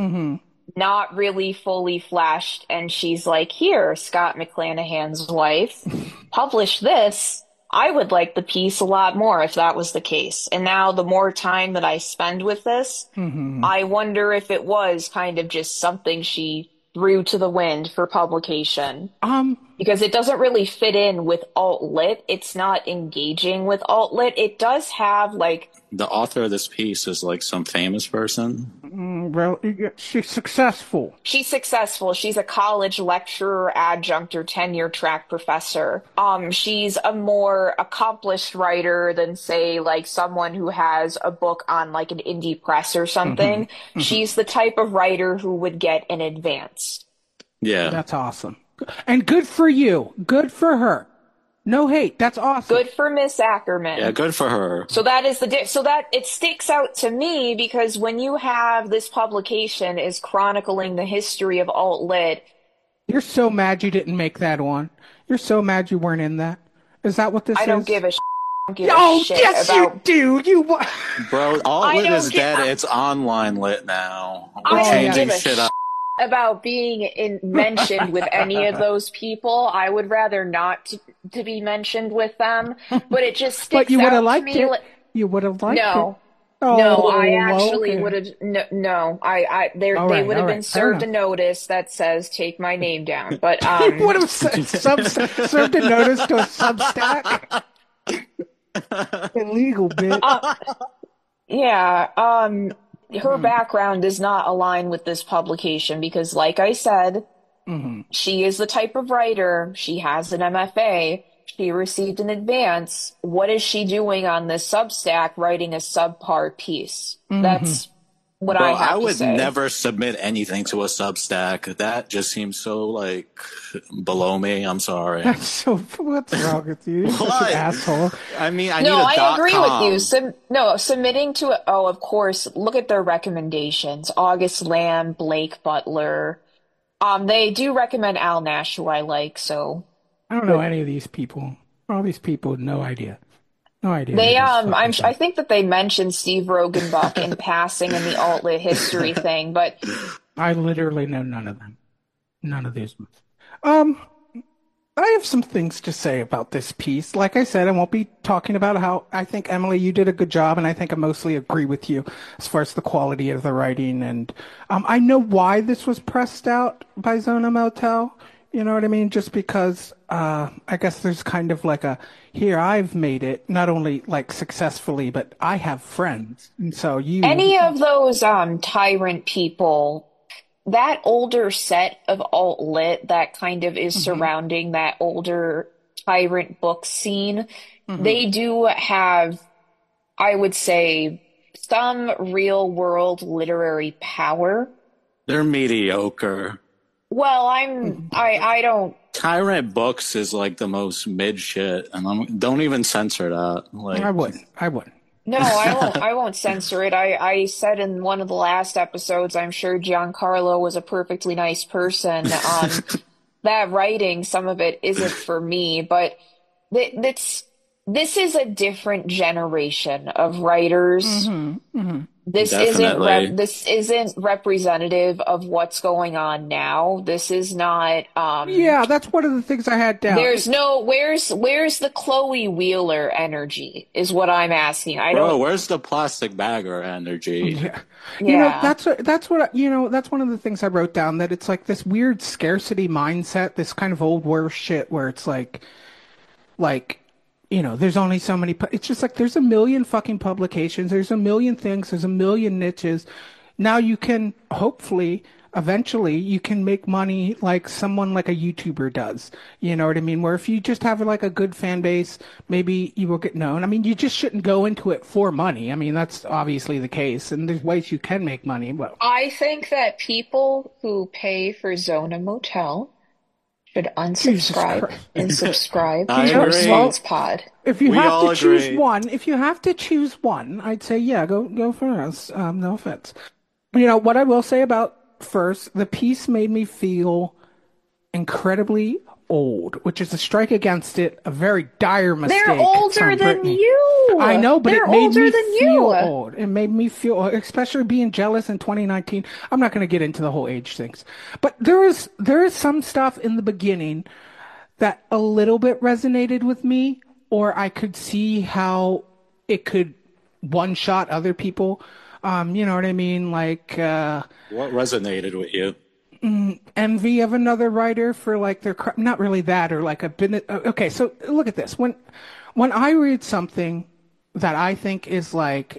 not really fully flashed, and she's like, "Here, Scott McClanahan's wife, publish this. I would like the piece a lot more if that was the case." And now the more time that I spend with this, I wonder if it was kind of just something she threw to the wind for publication. Um, Because it doesn't really fit in with alt-lit. It's not engaging with alt-lit. It does have, like, The author of this piece is like some famous person. well, she's successful. she's successful. She's a college lecturer, adjunct, or tenure track professor. Um, she's a more accomplished writer than, say, like someone who has a book on like an indie press or something. She's the type of writer who would get an advance. Yeah. That's awesome. And good for you. Good for her. No hate. That's awesome. Good for Miss Ackerman. Yeah, good for her. So that is the di- so that it sticks out to me because when you have this publication is chronicling the history of alt lit, You're so mad you didn't make that one. You're so mad you weren't in that. Is that what this I is? don't give a sh- I don't give Oh, a shit yes, about. you do. You. wa- Bro, all I lit don't is get- dead. It's online lit now. I We're don't changing give a shit up. About being in, mentioned with any of those people. I would rather not to, to be mentioned with them, but it just sticks But you would out have to liked me. it. li- You would have liked No. it. Oh, No, I actually okay. would have. No, no, I, I, there, All they right, would have all been right, fair served a enough. notice that says "Take my name down." But um, Would have s- sub- served a notice to a Substack. Illegal, bitch. Uh, yeah, um, her background does not align with this publication because, like I said, she is the type of writer. She has an M F A. She received an advance. What is she doing on this Substack writing a subpar piece? That's what Bro, I have I would to say. never submit anything to a Substack. That just seems so like below me. I'm sorry. That's so. What's wrong with you? You're such What? an asshole. I mean, I No, need a I dot agree com. with you. Sub- no, submitting to it. Oh, of course. Look at their recommendations. August Lamb, Blake Butler. Um, they do recommend Al Nash, who I like. So I don't know any of these people. All these people, no idea. No idea. they, who this um, I'm, fucking I think that they mentioned Steve Rogenbuck in passing in the alt-lit history thing, but I literally know none of them. None of these. Um, I have some things to say about this piece. Like I said, I won't be talking about how I think, Emily, you did a good job, and I think I mostly agree with you as far as the quality of the writing. And um, I know why this was pressed out by Zona Motel. You know what I mean? Just because uh, I guess there's kind of like a, here, I've made it, not only like successfully, but I have friends. And so you... any of those um tyrant people, that older set of alt lit that kind of is surrounding that older tyrant book scene, they do have, I would say, some real world literary power. They're mediocre. Well, I'm I I don't Tyrant Books is like the most mid shit, and I'm, don't even censor that. Like, I wouldn't. I wouldn't. no, I won't I won't censor it. I I said in one of the last episodes, I'm sure Giancarlo was a perfectly nice person. Um that writing, some of it isn't for me, but it, it's this is a different generation of writers. Mm-hmm, mm-hmm. This isn't Definitely. rep this isn't representative of what's going on now. This is not um Yeah, that's one of the things I had down. there's no where's where's the Chloe Wheeler energy is what I'm asking. I Bro, don't where's the plastic bagger energy? Yeah. You know, yeah. that's what, that's what, I- you know, that's one of the things I wrote down, that it's like this weird scarcity mindset, this kind of old war shit where it's like, like, you know, there's only so many, pu- it's just like there's a million fucking publications, there's a million things, there's a million niches. Now you can hopefully eventually you can make money like someone like a YouTuber does. You know what I mean? Where if you just have like a good fan base, maybe you will get known. I mean, you just shouldn't go into it for money. I mean, that's obviously the case, and there's ways you can make money. But I think that people who pay for Zona Motel should Jesus unsubscribe Christ. and subscribe I to agree. Response Pod. If you We have all to choose agree. one, if you have to choose one, I'd say yeah, go go for us. Um, no offense. You know what I will say about first, the piece made me feel incredibly old, which is a strike against it, a very dire mistake. They're older from than Brittany. you. I know, but They're it made older me than feel you. old. It made me feel, especially being jealous in twenty nineteen. I'm not going to get into the whole age things, but there is there is some stuff in the beginning that a little bit resonated with me, or I could see how it could one shot other people. Um, you know what I mean? Like uh, What resonated with you? envy of another writer for like their cr- not really that, or like a been okay. So look at this. When when I read something that I think is like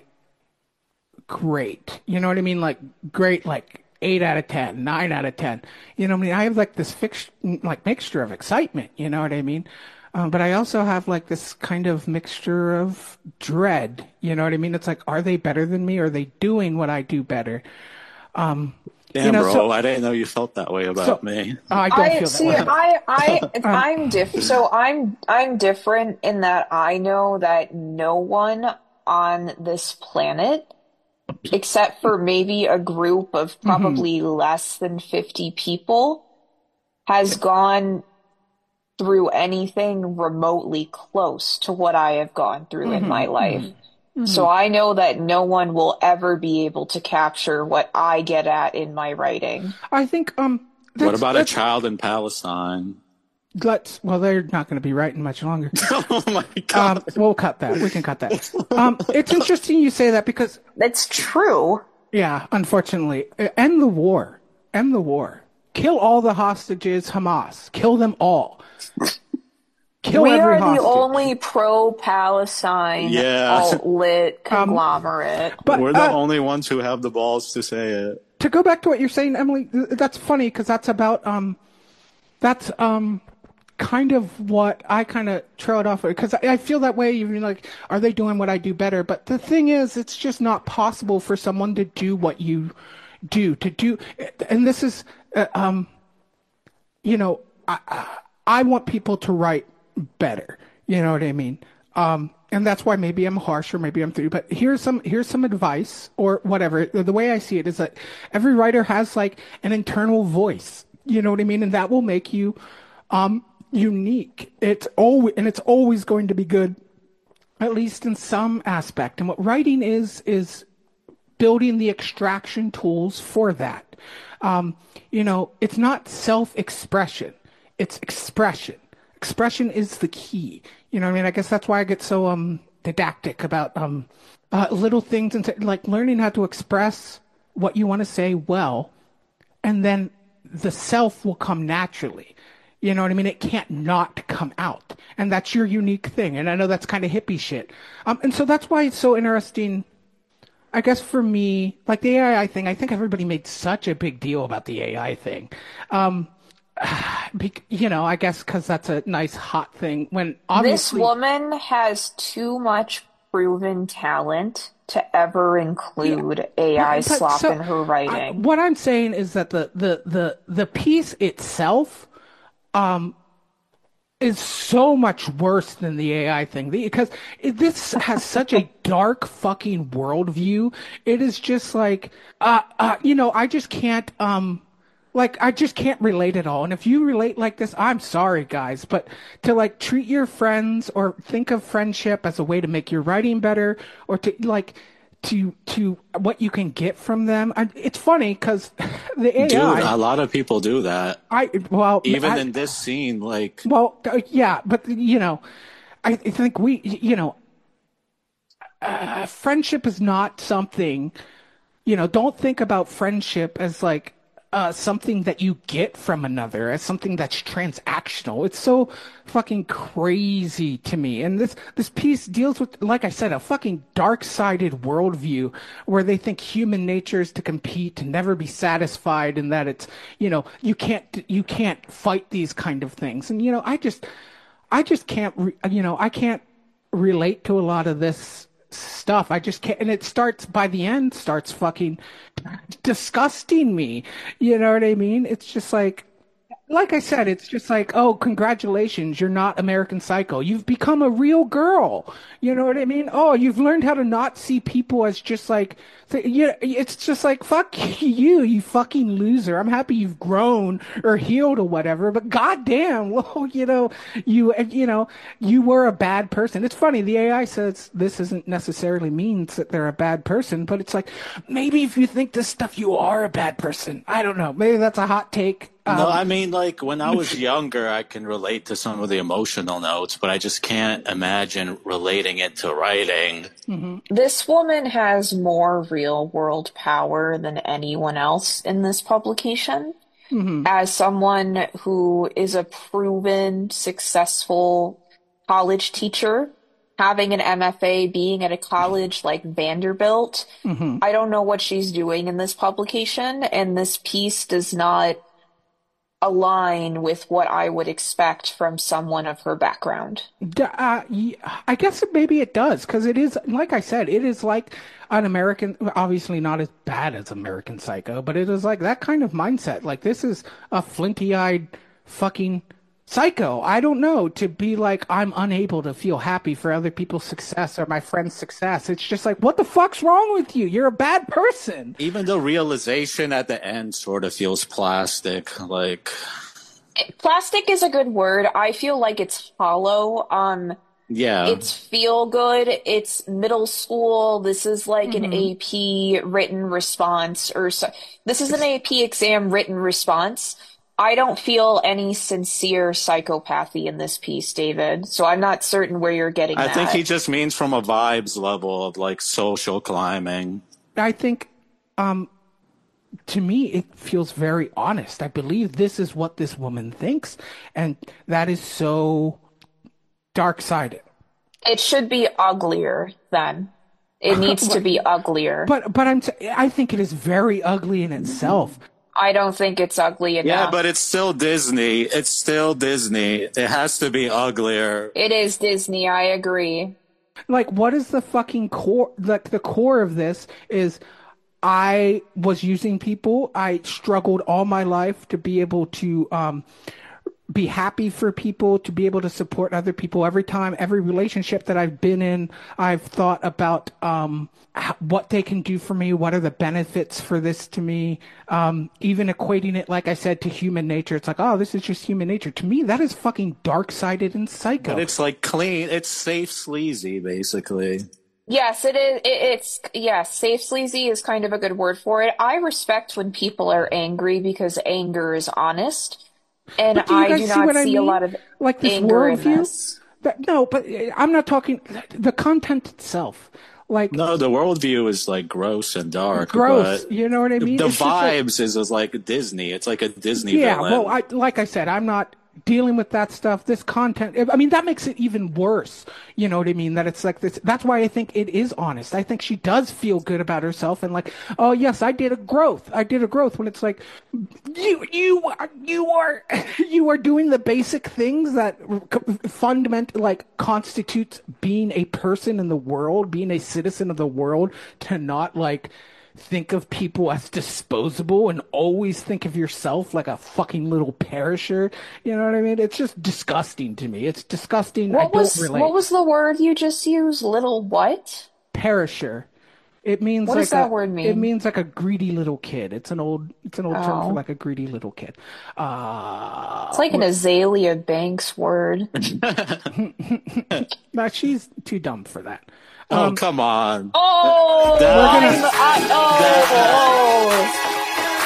great, you know what I mean? Like great, like eight out of ten, nine out of ten. You know what I mean? I have like this fix, like mixture of excitement. You know what I mean? Um, but I also have like this kind of mixture of dread. You know what I mean? It's like, are they better than me? Are they doing what I do better? Um, Damn, you know, bro, so- I didn't know you felt that way about so- me. I don't I feel that see. way. I I I'm diff. So I'm I'm different in that I know that no one on this planet, except for maybe a group of probably less than fifty people, has gone through anything remotely close to what I have gone through in my life. So I know that no one will ever be able to capture what I get at in my writing. I think um. What that's- about a that's- child in Palestine? Let's. Well, they're not going to be writing much longer. Oh my god. Um, we'll cut that. We can cut that. Um, it's interesting you say that because, That's true. yeah, unfortunately, uh, end the war. End the war. Kill all the hostages, Hamas. Kill them all. Kill We every are the hostage. only pro-Palestine Yeah. alt-lit conglomerate. But We're the uh, only ones who have the balls to say it. to go back to what you're saying, Emily, th- that's funny because that's about um, that's um, kind of what I kind of trailed off with because I, I feel that way. Even like, are they doing what I do better? But the thing is, it's just not possible for someone to do what you do. To do, and this is, uh, um, you know, I, I I want people to write better. You know what I mean? Um, and that's why maybe I'm harsh or maybe I'm through. But here's some here's some advice or whatever. The way I see it is that every writer has like an internal voice. You know what I mean? And that will make you um, unique. It's always and it's always going to be good, at least in some aspect. And what writing is is building the extraction tools for that. Um, you know, it's not self-expression; it's expression. Expression is the key. You know what I mean? I guess that's why I get so um didactic about um uh, little things and th- like learning how to express what you want to say well, and then the self will come naturally. You know what I mean? It can't not come out, and that's your unique thing. And I know that's kind of hippie shit. Um, and so that's why it's so interesting. I guess for me, like the A I thing, I think everybody made such a big deal about the A I thing. Um, be, you know, I guess because that's a nice hot thing. When This obviously, woman has too much proven talent to ever include A I But- but slop so, in her I- writing. what I'm saying is that the the the the piece itself, um, is so much worse than the A I thing because it, this has such a dark fucking worldview. It is just like, uh, uh, you know, I just can't, um, Like, I just can't relate at all. And if you relate like this, I'm sorry, guys, but to like treat your friends or think of friendship as a way to make your writing better or to like to to what you can get from them. I, it's funny because the A I, Dude, a lot of people do that. I well, Even I, in this scene, like, well, uh, yeah, but you know, I think we, you know, uh, friendship is not something. You know, don't think about friendship as like uh, something that you get from another, as something that's transactional. It's so fucking crazy to me. And this this piece deals with, like I said, a fucking dark-sided worldview where they think human nature is to compete, to never be satisfied, and that it's, you know, you can't you can't fight these kind of things. And you know, I just I just can't, re- you know, I can't relate to a lot of this stuff. I just can't, and it starts by the end starts fucking disgusting me. You know what I mean? It's just like, like I said, it's just like, oh, congratulations, you're not American Psycho. You've become a real girl. You know what I mean? Oh, you've learned how to not see people as just like, you know, it's just like, fuck you, you fucking loser. I'm happy you've grown or healed or whatever, but goddamn, well, you know, you, you know, you were a bad person. It's funny, the A I says this isn't necessarily means that they're a bad person, but it's like, maybe if you think this stuff, you are a bad person. I don't know. Maybe that's a hot take. No, Um, I mean, like, when I was younger, I can relate to some of the emotional notes, but I just can't imagine relating it to writing. This woman has more real world power than anyone else in this publication. As someone who is a proven successful college teacher, having an M F A, being at a college like Vanderbilt, I don't know what she's doing in this publication, and this piece does not align with what I would expect from someone of her background. D- Uh, y- I guess maybe it does because it is, like I said, it is like an American, obviously not as bad as American Psycho, but it is like that kind of mindset. Like this is a flinty-eyed fucking psycho. I don't know, to be like, I'm unable to feel happy for other people's success or my friend's success. It's just like, what the fuck's wrong with you? You're a bad person. Even the realization at the end sort of feels plastic. Like, Plastic is a good word. I feel like it's hollow. Um, yeah. It's feel good. It's middle school. This is like an A P written response or so. This is an A P exam written response. I don't feel any sincere psychopathy in this piece, David. So I'm not certain where you're getting I that. think he just means from a vibes level of like social climbing. I think, um, to me, it feels very honest. I believe this is what this woman thinks, and that is so dark-sided. It should be uglier then. It needs to be uglier. But but I'm t- I think it is very ugly in itself. I don't think it's ugly enough. Yeah, but it's still Disney. It's still Disney. It has to be uglier. It is Disney, I agree. Like, what is the fucking core? Like, the core of this is, I was using people. I struggled all my life to be able to um, be happy for people, to be able to support other people. Every time, every relationship that I've been in, I've thought about um, h- what they can do for me. What are the benefits for this to me? Um, even equating it, like I said, to human nature. It's like, oh, this is just human nature. To me, that is fucking dark-sided and psycho. But it's like clean. It's safe sleazy, basically. Yes, it is. It, it's, yes, safe sleazy is kind of a good word for it. I respect when people are angry because anger is honest. And But do you I guys do see not what I see a mean? lot of Like this anger in worldview? this. That, no, but uh, I'm not talking the content itself. Like, No, the worldview is like gross and dark. gross. But You know what I mean? the It's just like- vibes is, is like Disney. It's like a Disney yeah. villain. Well, I, like I said, I'm not dealing with that stuff. This content, I mean, that makes it even worse. You know what I mean? That it's like this. That's why I think it is honest. I think she does feel good about herself and like, oh yes, I did a growth. I did a growth. When it's like, you, you, are- you are, you are doing the basic things that fundament like constitutes being a person in the world, being a citizen of the world, to not like think of people as disposable and always think of yourself like a fucking little perisher. You know what I mean? It's just disgusting to me. It's disgusting. I What don't was relate. what was the word you just used? Little what? Perisher. It means What like does that a, word it mean? means like a greedy little kid. It's an old it's an old term for Oh, like a greedy little kid. it's Uh, like an Azalea Banks word. but she's too dumb for that. Oh, Um, come on. Oh, we're That, I'm gonna I that, oh,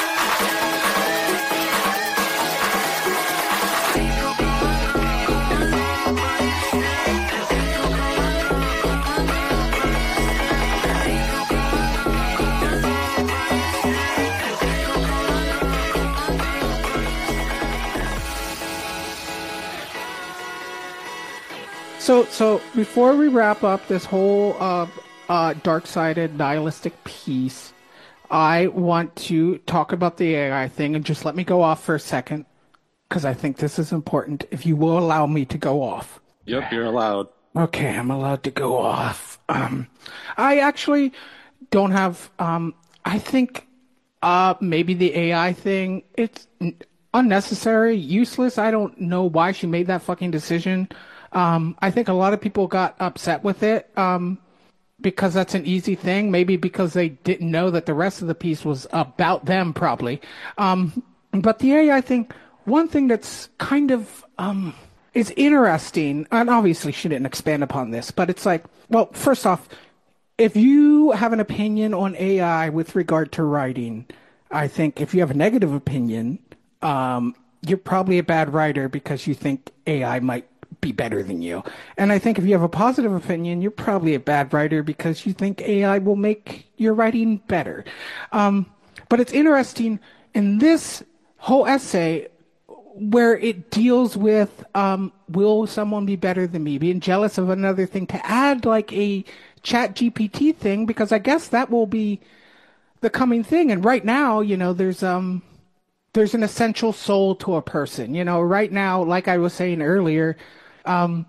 So, so before we wrap up this whole uh, uh, dark-sided nihilistic piece, I want to talk about the A I thing and just let me go off for a second because I think this is important. If you will allow me to go off. yep, you're allowed. Okay, I'm allowed to go off. Um, I actually don't have. Um, I think uh, maybe the A I thing. It's n- unnecessary, useless. I don't know why she made that fucking decision. Um, I think a lot of people got upset with it um, because that's an easy thing. Maybe because they didn't know that the rest of the piece was about them, probably. Um, but the A I thing, one thing that's kind of um, is interesting, and obviously she didn't expand upon this, but it's like, well, first off, if you have an opinion on A I with regard to writing, I think if you have a negative opinion, um, you're probably a bad writer because you think A I might be better than you. And I think if you have a positive opinion, you're probably a bad writer because you think A I will make your writing better. Um, but it's interesting in this whole essay where it deals with um, will someone be better than me, being jealous of another thing, to add like a chat G P T thing, because I guess that will be the coming thing. And right now, you know, there's um there's an essential soul to a person. You know, right now, like I was saying earlier, um,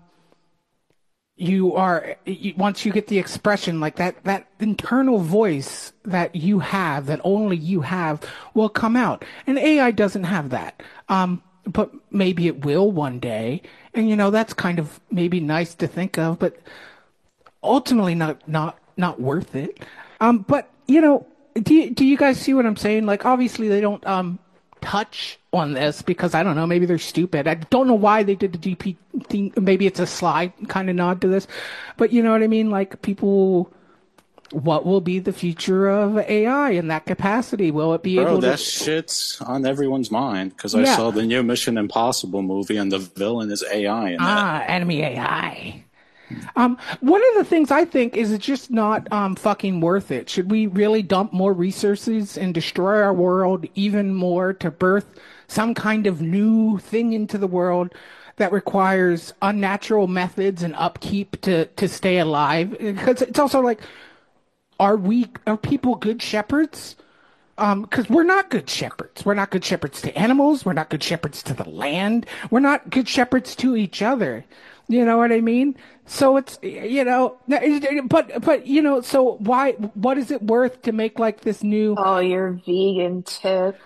you are you, once you get the expression, like that that internal voice that you have, that only you have, will come out. And A I doesn't have that. Um, but maybe it will one day. And you know, that's kind of maybe nice to think of, but ultimately not not not worth it. Um, but you know, do you, do you guys see what I'm saying? Like, obviously they don't um touch on this because I don't know, maybe they're stupid. I don't know why they did the G P T. Maybe it's a sly kind of nod to this, but you know what I mean? Like, people, what will be the future of A I in that capacity? Will it be Bro, able that to? shit's on everyone's mind because I Yeah. saw the new Mission Impossible movie and the villain is A I in that. Ah, enemy A I. Um, one of the things I think is it's just not um, fucking worth it. Should we really dump more resources and destroy our world even more to birth some kind of new thing into the world that requires unnatural methods and upkeep to, to stay alive? Because it's also like, are we, are people good shepherds? Um, because we're not good shepherds. We're not good shepherds to animals. We're not good shepherds to the land. We're not good shepherds to each other. You know what I mean? So it's, you know, but, but, you know, so why, what is it worth to make like this new, oh, your vegan tip.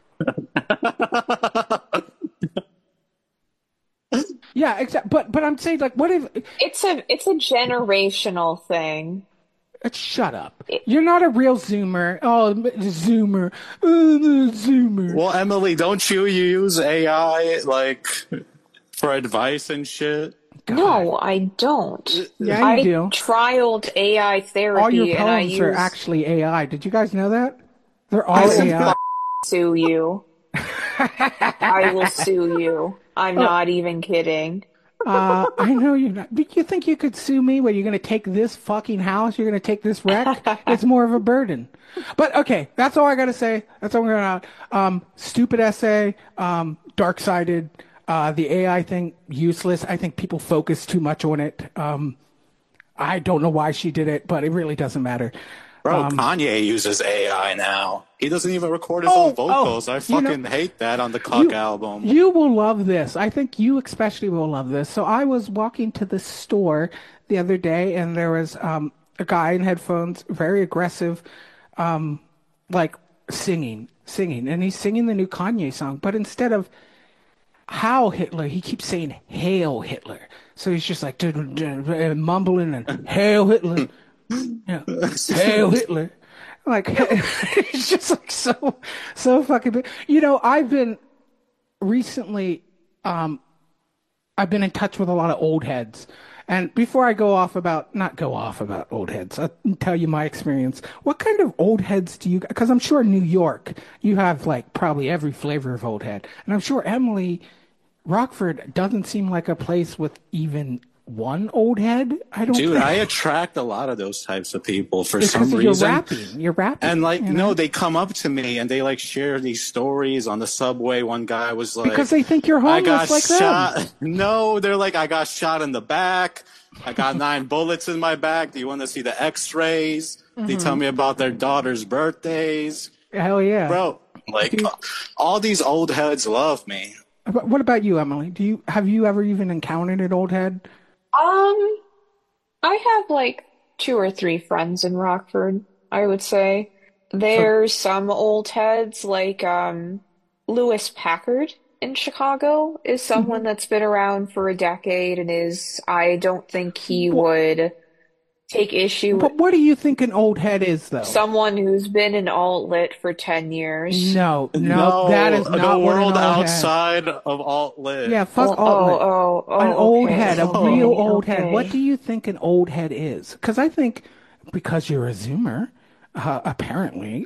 yeah, exactly. But, but I'm saying, like, what if, It's a it's a generational thing. uh, shut up. You're not a real Zoomer. Oh, Zoomer. Oh, the Zoomer. Well, Emily, don't you use A I like for advice and shit? No, I don't. Yeah, you I do. trialed A I therapy All your and I poems are use actually A I. Did you guys know that? They're all I will A I. f- sue you. I will sue you. I'm Oh. not even kidding. Uh, I know you're not. Do you think you could sue me? Where you're going to take this fucking house? You're going to take this wreck? It's more of a burden. But okay, that's all I got to say. That's all I'm going to. Um, stupid essay. Um, dark-sided. Uh, the A I thing, useless. I think people focus too much on it. Um, I don't know why she did it, but it really doesn't matter. Bro, Um, Kanye uses A I now. He doesn't even record his Oh, own vocals. oh, I you know- fucking hate that on the Cuck You- album. You will love this. I think you especially will love this. So I was walking to the store the other day, and there was um, a guy in headphones, very aggressive, um, like singing, singing, and he's singing the new Kanye song. But instead of "How Hitler," he keeps saying "Hail Hitler." So he's just like mumbling and "Hail Hitler." Yeah. Hail Hitler. Like it's just like so so fucking big. You know, I've been recently um I've been in touch with a lot of old heads. And before I go off about, not go off about old heads, I'll tell you my experience. What kind of old heads do you, because I'm sure in New York, you have like probably every flavor of old head. And I'm sure Emily, Rockford doesn't seem like a place with even one old head. I don't Dude, think. I attract a lot of those types of people for It's some because of your reason. rapping. You're rapping. And like, you know? no, they come up to me and they like share these stories on the subway. One guy was like, Because they think you're I homeless got like them. shot. No, they're like, I got shot in the back. I got nine bullets in my back. Do you want to see the x-rays? Mm-hmm. They tell me about their daughter's birthdays. Hell yeah. Bro, like Dude. all these old heads love me. But what about you, Emily? Do you, have you ever even encountered an old head? Um, I have like two or three friends in Rockford, I would say. There's some old heads like um Lewis Packard in Chicago is someone that's been around for a decade and is I don't think he Wha- would take issue with But what do you think an old head is, though? someone who's been in alt lit for ten years. No, no, that is the not what an world old head. outside of alt lit. Yeah, fuck Oh, alt lit. oh, oh, An oh, old okay, head, a okay, real old head. okay. What do you think an old head is? Because I think, because you're a Zoomer, uh, apparently,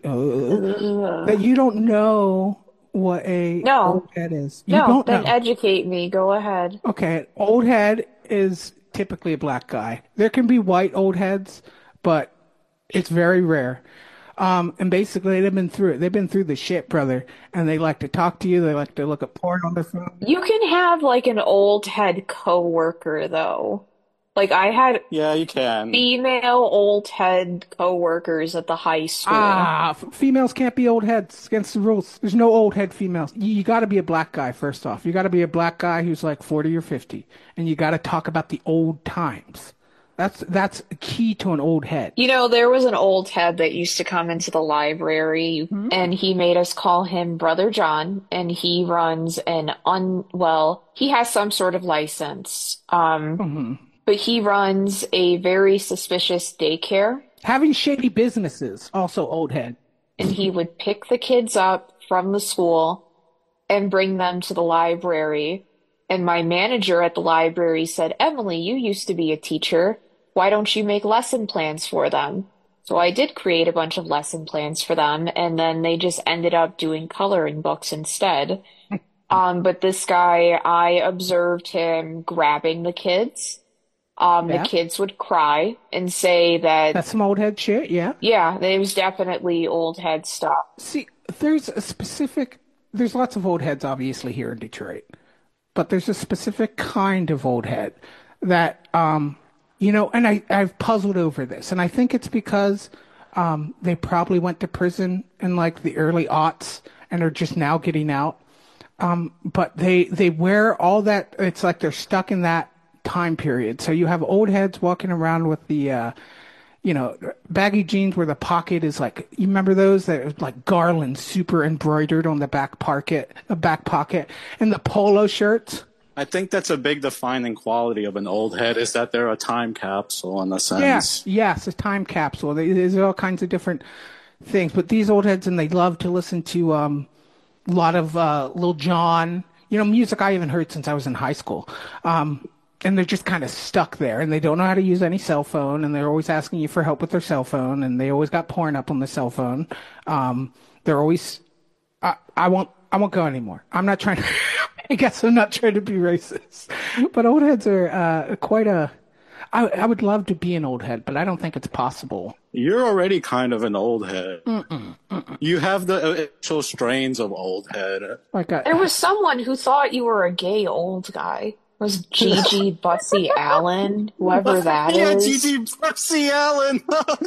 uh, that you don't know what a No. old head is. You No, don't then know. educate me. Go ahead. Okay, an old head is typically a black guy. There can be white old heads, but it's very rare. Um, and basically, they've been through it. They've been through the shit, brother. And they like to talk to you. They like to look at porn on their phone. You can have like an old head coworker though. Like I had Yeah, you can. female old head coworkers at the high school. Ah, f- females can't be old heads. It's against the rules. There's no old head females. You, you got to be a black guy first off. You got to be a black guy who's like forty or fifty, and you got to talk about the old times. That's that's key to an old head. You know, there was an old head that used to come into the library and he made us call him Brother John and he runs an un well, he has some sort of license. Um, but he runs a very suspicious daycare Having shady businesses, also old head. and he would pick the kids up from the school and bring them to the library. And my manager at the library said, Emily, you used to be a teacher. Why don't you make lesson plans for them? So I did create a bunch of lesson plans for them, and then they just ended up doing coloring books instead. Um, but this guy, I observed him grabbing the kids. Um, Yeah. the kids would cry and say that, That's some old head shit, yeah. yeah, it was definitely old head stuff. See, there's a specific, there's lots of old heads obviously here in Detroit, but there's a specific kind of old head that, um, you know, and I, I've puzzled over this, and I think it's because um, they probably went to prison in like the early aughts and are just now getting out. Um, but they, they wear all that, it's like they're stuck in that time period. So you have old heads walking around with the, uh, you know, baggy jeans where the pocket is like, you remember those that are like garlands super embroidered on the back pocket, the back pocket, and the polo shirts. I think that's a big defining quality of an old head is that they're a time capsule in a sense. Yes, yes, a time capsule. They, there's all kinds of different things, but these old heads, and they love to listen to um, a lot of uh, Lil Jon, you know, music I haven't heard since I was in high school. Um, and they're just kind of stuck there, and they don't know how to use any cell phone, and they're always asking you for help with their cell phone, and they always got porn up on the cell phone. Um, they're always, I, I won't, I won't go anymore. I'm not trying to, I guess I'm not trying to be racist, but old heads are uh, quite a, I, I would love to be an old head, but I don't think it's possible. You're already kind of an old head. Mm-mm, mm-mm. You have the initial strains of old head. Like a, There was someone who thought you were a gay old guy. It was Gigi Butsy Allen, whoever that yeah, is. Gigi Butsy Allen.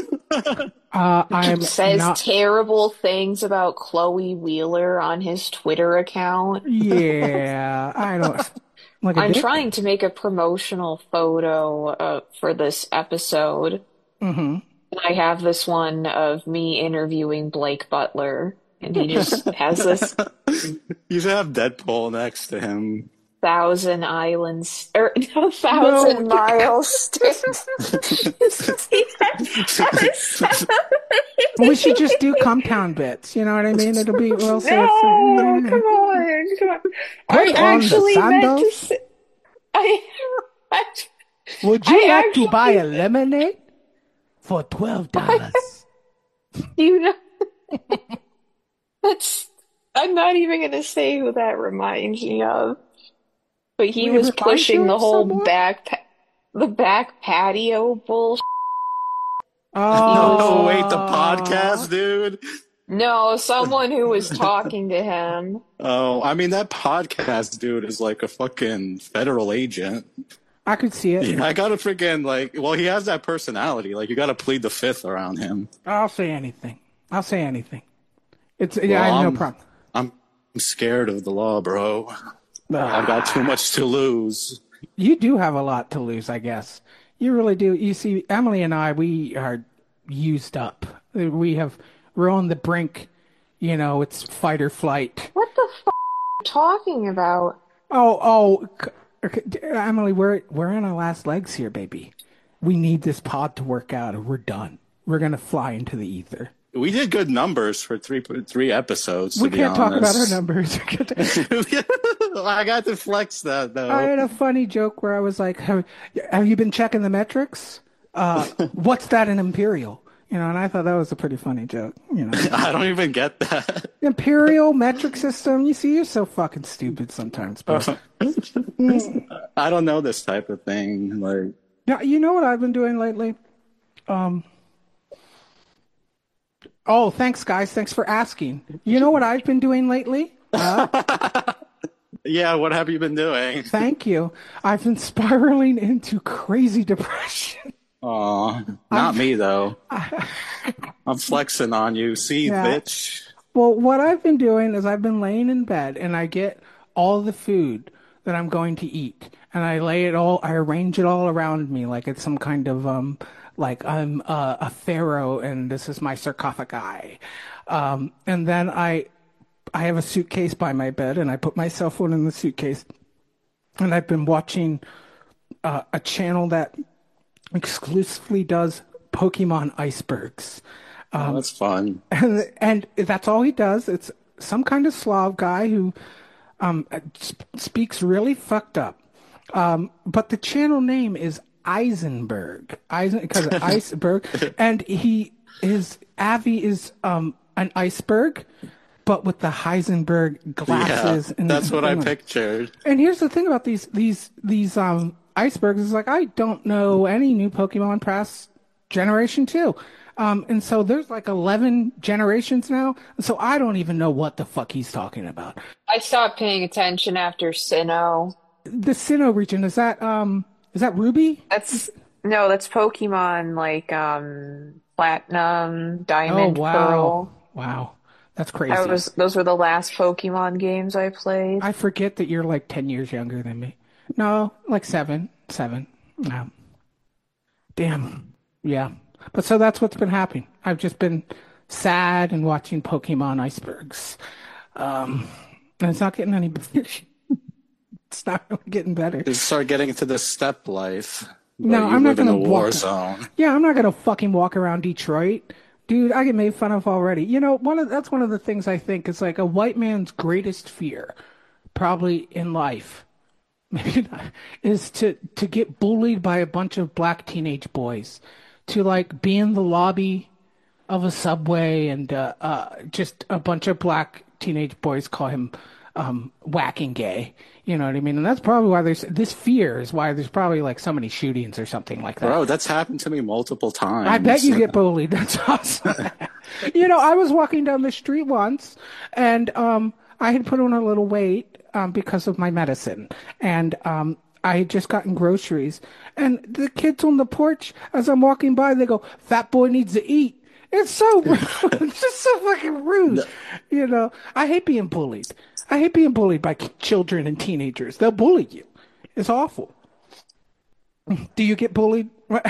uh, I am Says not. terrible things about Chloe Wheeler on his Twitter account. Yeah, I don't. Like a I'm dick? trying to make a promotional photo uh, for this episode. Mm-hmm. And I have this one of me interviewing Blake Butler, and he just has this. You should have Deadpool next to him. Thousand Islands or no, Thousand No. Miles. We should just do compound bits. You know what I mean? It'll be well. So No, it's, come on, come on. Put I on the actually meant to sandals. say, I, I, Would you I like to buy a actually- lemonade for twelve dollars? you know, that's, I'm not even gonna say who that reminds me of, but he We was reminds pushing you the of whole someone? back, pa- the back patio bullshit. Oh, Oh, wait, the podcast, dude. No, someone who was talking to him. Oh, I mean, that podcast dude is like a fucking federal agent. I could see it. Yeah, I gotta freaking, like, well, he has that personality. Like, you gotta plead the fifth around him. I'll say anything. I'll say anything. It's yeah, I have Well, no I'm- problem. I'm scared of the law, bro. Ah, I've got too much to lose. you do have a lot to lose, I guess. You really do. You see, Emily and I, we are used up. We have we're on the brink. You know, it's fight or flight. What the f are you talking about? Oh, oh, c- c- Emily, we're we're in our last legs here, baby. We need this pod to work out, or we're done. We're gonna fly into the ether. We did good numbers for three three episodes. To We be can't talk about our honest. numbers. I got to flex that though. I had a funny joke where I was like, "Have, have you been checking the metrics? Uh, what's that in Imperial?" You know, and I thought that was a pretty funny joke. You know, I don't even get that. Imperial metric system. You see, you're so fucking stupid sometimes, bro. I don't know this type of thing. Like, Now, you know what I've been doing lately? Um. Oh, thanks, guys. Thanks for asking. You know what I've been doing lately? yeah, what have you been doing? Thank you. I've been spiraling into crazy depression. Aw, not me though. I'm flexing on you. See, Yeah. bitch. Well, what I've been doing is I've been laying in bed and I get all the food that I'm going to eat and I lay it all, I arrange it all around me like it's some kind of, um, like I'm uh, a pharaoh and this is my sarcophagi. Um, and then I, I have a suitcase by my bed and I put my cell phone in the suitcase and I've been watching uh, a channel that exclusively does Pokemon icebergs. Oh, that's fun. And, and that's all he does. It's some kind of Slav guy who um, sp- speaks really fucked up. Um, but the channel name is Eisenberg. Eisen, because of iceberg. And he, his Avi is um, an iceberg, but with the Heisenberg glasses. Yeah, and that's what I and- pictured. And here's the thing about these these these um icebergs is like I don't know any new Pokemon past Generation Two, um, and so there's like eleven generations now, so I don't even know what the fuck he's talking about. I stopped paying attention after Sinnoh. The Sinnoh region is that um is that Ruby? That's no, that's Pokemon like um Platinum, Oh Diamond, wow, Pearl. wow, that's crazy. That was those were the last Pokemon games I played. I forget that you're like ten years younger than me. No, like seven, seven. No. Damn. Yeah. But so that's what's been happening. I've just been sad and watching Pokemon icebergs. Um, and it's not getting any better. It's not really getting better. Just start getting into the step life. No, But you I'm not live in gonna a war walk- zone. Yeah, I'm not gonna fucking walk around Detroit. Dude, I get made fun of already. You know, one of that's one of the things I think is like a white man's greatest fear, probably in life, maybe not, is to to get bullied by a bunch of black teenage boys, to like be in the lobby of a subway and uh, uh, just a bunch of black teenage boys call him um, whacking gay. You know what I mean? And that's probably why there's this fear is why there's probably like so many shootings or something like that. Bro, that's happened to me multiple times. I bet you get bullied. That's awesome. You know, I was walking down the street once, and um, I had put on a little weight um, because of my medicine, and um, I had just gotten groceries, and the kids on the porch, as I'm walking by, they go, "Fat boy needs to eat." It's so rude. It's just so fucking rude. You know, I hate being bullied. I hate being bullied by k- children and teenagers. They'll bully you. It's awful. Do you get bullied? by,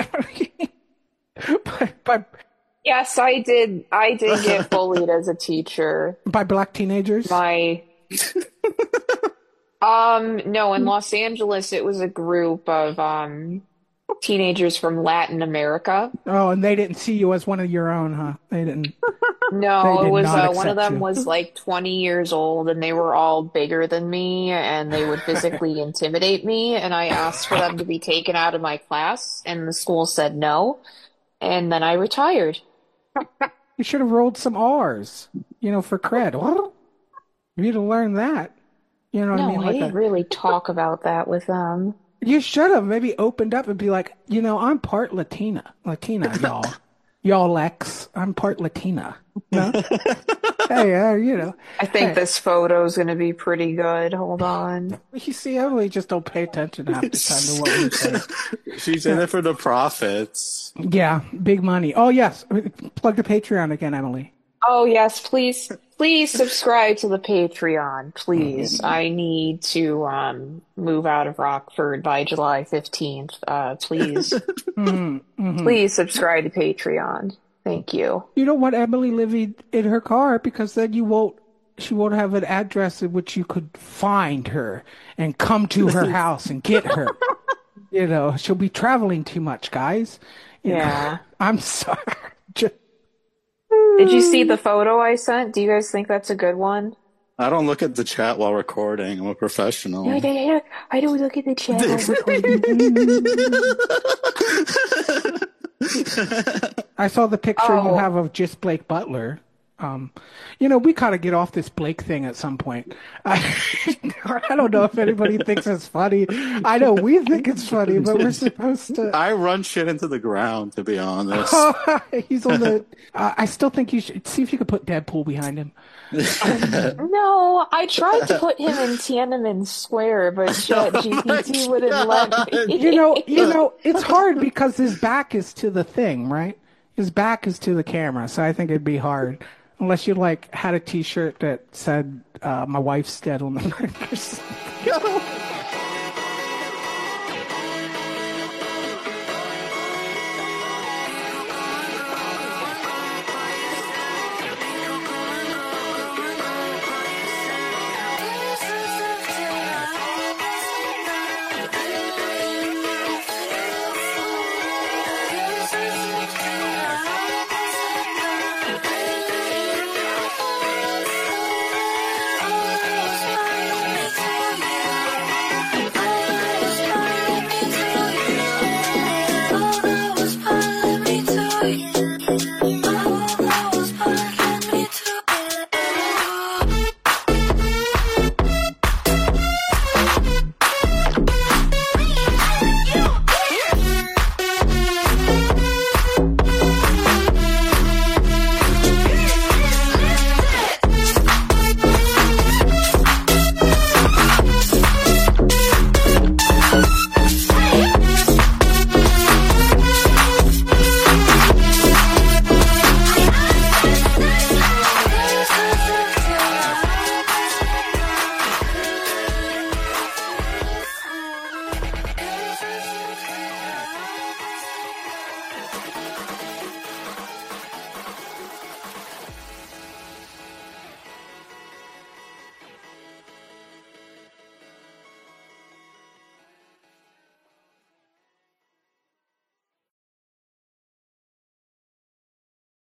by, Yes, I did. I did get bullied as a teacher. by black teenagers? My Um, no, in Los Angeles, it was a group of um teenagers from Latin America. Oh, and they didn't see you as one of your own, huh? They didn't. They No, it did was not uh, one of accept them you. was like twenty years old and they were all bigger than me and they would physically intimidate me and I asked for them to be taken out of my class and the school said no and then I retired. You should have rolled some R's, you know, for cred. You need to learn that. You know what I No, mean? I Like didn't a, really talk about that with them. you should have maybe opened up and be like, you know, I'm part Latina, Latina, y'all, y'all Lex. I'm part Latina. No? Hey, uh, you know, I think hey, this photo is going to be pretty good. Hold on. you see, Emily just don't pay attention half the time to what we say. She's in it for the profits. Yeah, big money. Oh yes, plug the Patreon again, Emily. Oh, yes, please, please subscribe to the Patreon, please. I need to um move out of Rockford by July fifteenth. Uh, please, Mm-hmm. please subscribe to Patreon. Thank you. You don't want Emily living in her car because then you won't. She won't have an address in which you could find her and come to her house and get her. You know, she'll be traveling too much, guys. You know, Yeah. I'm sorry. Just, Did you see the photo I sent? Do you guys think that's a good one? I don't look at the chat while recording. I'm a professional. I don't I don't look at the chat. I saw the picture you Oh. have of just Blake Butler. Um, you know, we kind of get off this Blake thing at some point. I, I don't know if anybody thinks it's funny. I know we think it's funny, but we're supposed to. I run shit into the ground, to be honest. He's on the. Uh, I still think you should see if you could put Deadpool behind him. No, I tried to put him in Tiananmen Square, but ChatGPT wouldn't let me. You know, you know, it's hard because his back is to the thing, right? His back is to the camera, so I think it'd be hard unless you like had a T-shirt that said uh, "My wife's dead" on the back or something.